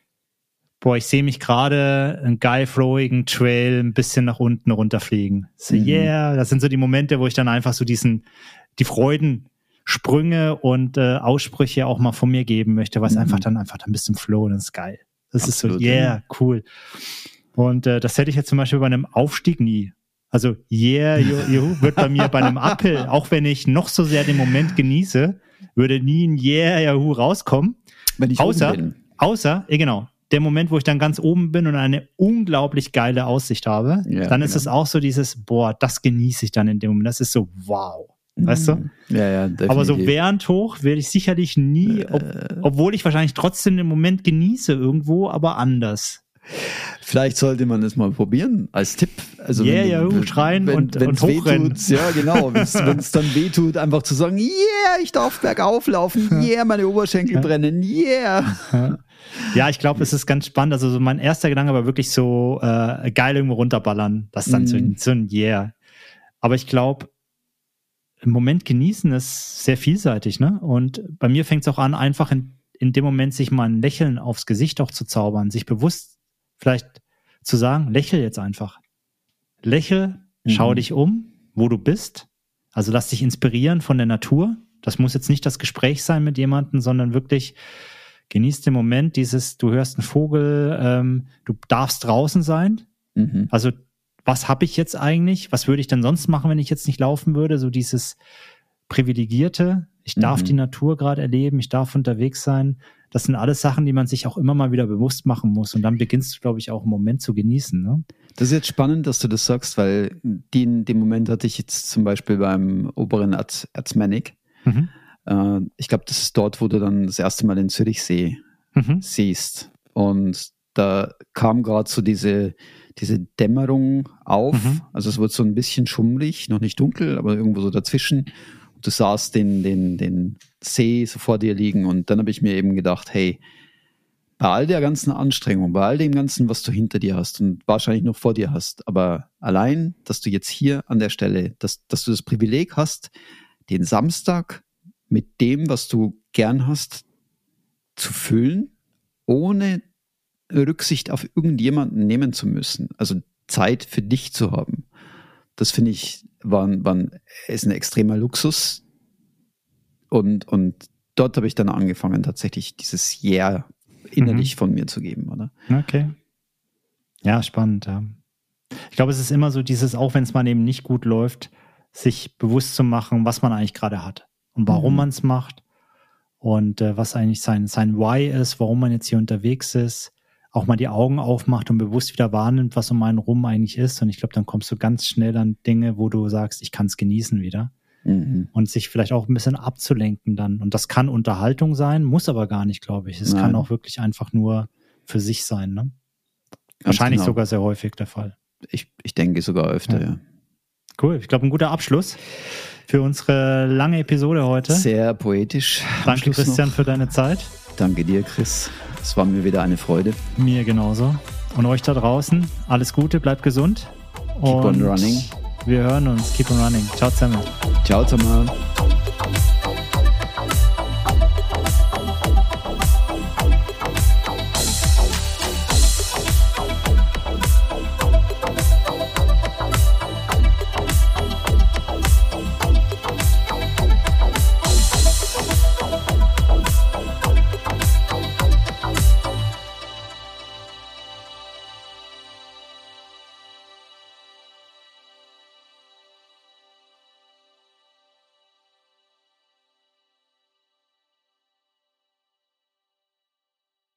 ich sehe mich gerade einen geil flowigen Trail ein bisschen nach unten runterfliegen. So, das sind so die Momente, wo ich dann einfach so die Freudensprünge und Aussprüche auch mal von mir geben möchte, weil es einfach dann bist du im Flow, das ist geil. Das Absolut, ist so, cool. Und das hätte ich jetzt zum Beispiel bei einem Aufstieg nie. Also Juhu wird bei mir bei einem Uphill, auch wenn ich noch so sehr den Moment genieße, würde nie ein Juhu rauskommen. Wenn ich oben bin. Außer, genau, der Moment, wo ich dann ganz oben bin und eine unglaublich geile Aussicht habe, dann ist es auch so dieses, das genieße ich dann in dem Moment. Das ist so, wow. Weißt du? Ja, definitiv. Aber so während hoch werde ich sicherlich nie, obwohl ich wahrscheinlich trotzdem den Moment genieße irgendwo, aber anders. Vielleicht sollte man es mal probieren, als Tipp. Also schreien und hochrennen. Ja, genau. Wenn es dann wehtut, einfach zu sagen, ich darf bergauf laufen, meine Oberschenkel brennen, Ja, ich glaube, es ist ganz spannend. Also so mein erster Gedanke war wirklich so geil irgendwo runterballern. Das ist dann so ein Aber ich glaube, im Moment genießen ist sehr vielseitig, ne? Und bei mir fängt es auch an, einfach in dem Moment sich mal ein Lächeln aufs Gesicht auch zu zaubern, sich bewusst vielleicht zu sagen, lächel jetzt einfach. Lächel, schau dich um, wo du bist. Also lass dich inspirieren von der Natur. Das muss jetzt nicht das Gespräch sein mit jemandem, sondern wirklich genieß den Moment, du hörst einen Vogel, du darfst draußen sein. Also was habe ich jetzt eigentlich? Was würde ich denn sonst machen, wenn ich jetzt nicht laufen würde? So dieses Privilegierte. Ich darf die Natur gerade erleben, ich darf unterwegs sein. Das sind alles Sachen, die man sich auch immer mal wieder bewusst machen muss. Und dann beginnst du, glaube ich, auch einen Moment zu genießen. Ne? Das ist jetzt spannend, dass du das sagst, weil den Moment hatte ich jetzt zum Beispiel beim oberen Erzmenig. Ich glaube, das ist dort, wo du dann das erste Mal den Zürichsee siehst. Und da kam gerade so diese Dämmerung auf. Also es wurde so ein bisschen schummrig, noch nicht dunkel, aber irgendwo so dazwischen. Und du sahst den See so vor dir liegen. Und dann habe ich mir eben gedacht, hey, bei all der ganzen Anstrengung, bei all dem Ganzen, was du hinter dir hast und wahrscheinlich noch vor dir hast, aber allein, dass du jetzt hier an der Stelle, dass du das Privileg hast, den Samstag mit dem, was du gern hast, zu füllen, ohne Rücksicht auf irgendjemanden nehmen zu müssen. Also Zeit für dich zu haben. Das finde ich, ist ein extremer Luxus. Und dort habe ich dann angefangen, tatsächlich dieses Yeah innerlich von mir zu geben, oder? Okay. Ja, spannend, ja. Ich glaube, es ist immer so dieses, auch wenn es mal eben nicht gut läuft, sich bewusst zu machen, was man eigentlich gerade hat und warum man es macht und was eigentlich sein Why ist, warum man jetzt hier unterwegs ist, auch mal die Augen aufmacht und bewusst wieder wahrnimmt, was um einen rum eigentlich ist. Und ich glaube, dann kommst du ganz schnell an Dinge, wo du sagst, ich kann es genießen wieder. Und sich vielleicht auch ein bisschen abzulenken dann. Und das kann Unterhaltung sein, muss aber gar nicht, glaube ich. Es kann auch wirklich einfach nur für sich sein. Ne? Wahrscheinlich sogar sehr häufig der Fall. Ich denke sogar öfter, ja. Cool, ich glaube, ein guter Abschluss für unsere lange Episode heute. Sehr poetisch. Danke, Christian, für deine Zeit. Danke dir, Chris. Es war mir wieder eine Freude. Mir genauso. Und euch da draußen, alles Gute, bleibt gesund. Keep on running. Wir hören uns. Keep on running. Ciao zusammen. Ciao zusammen.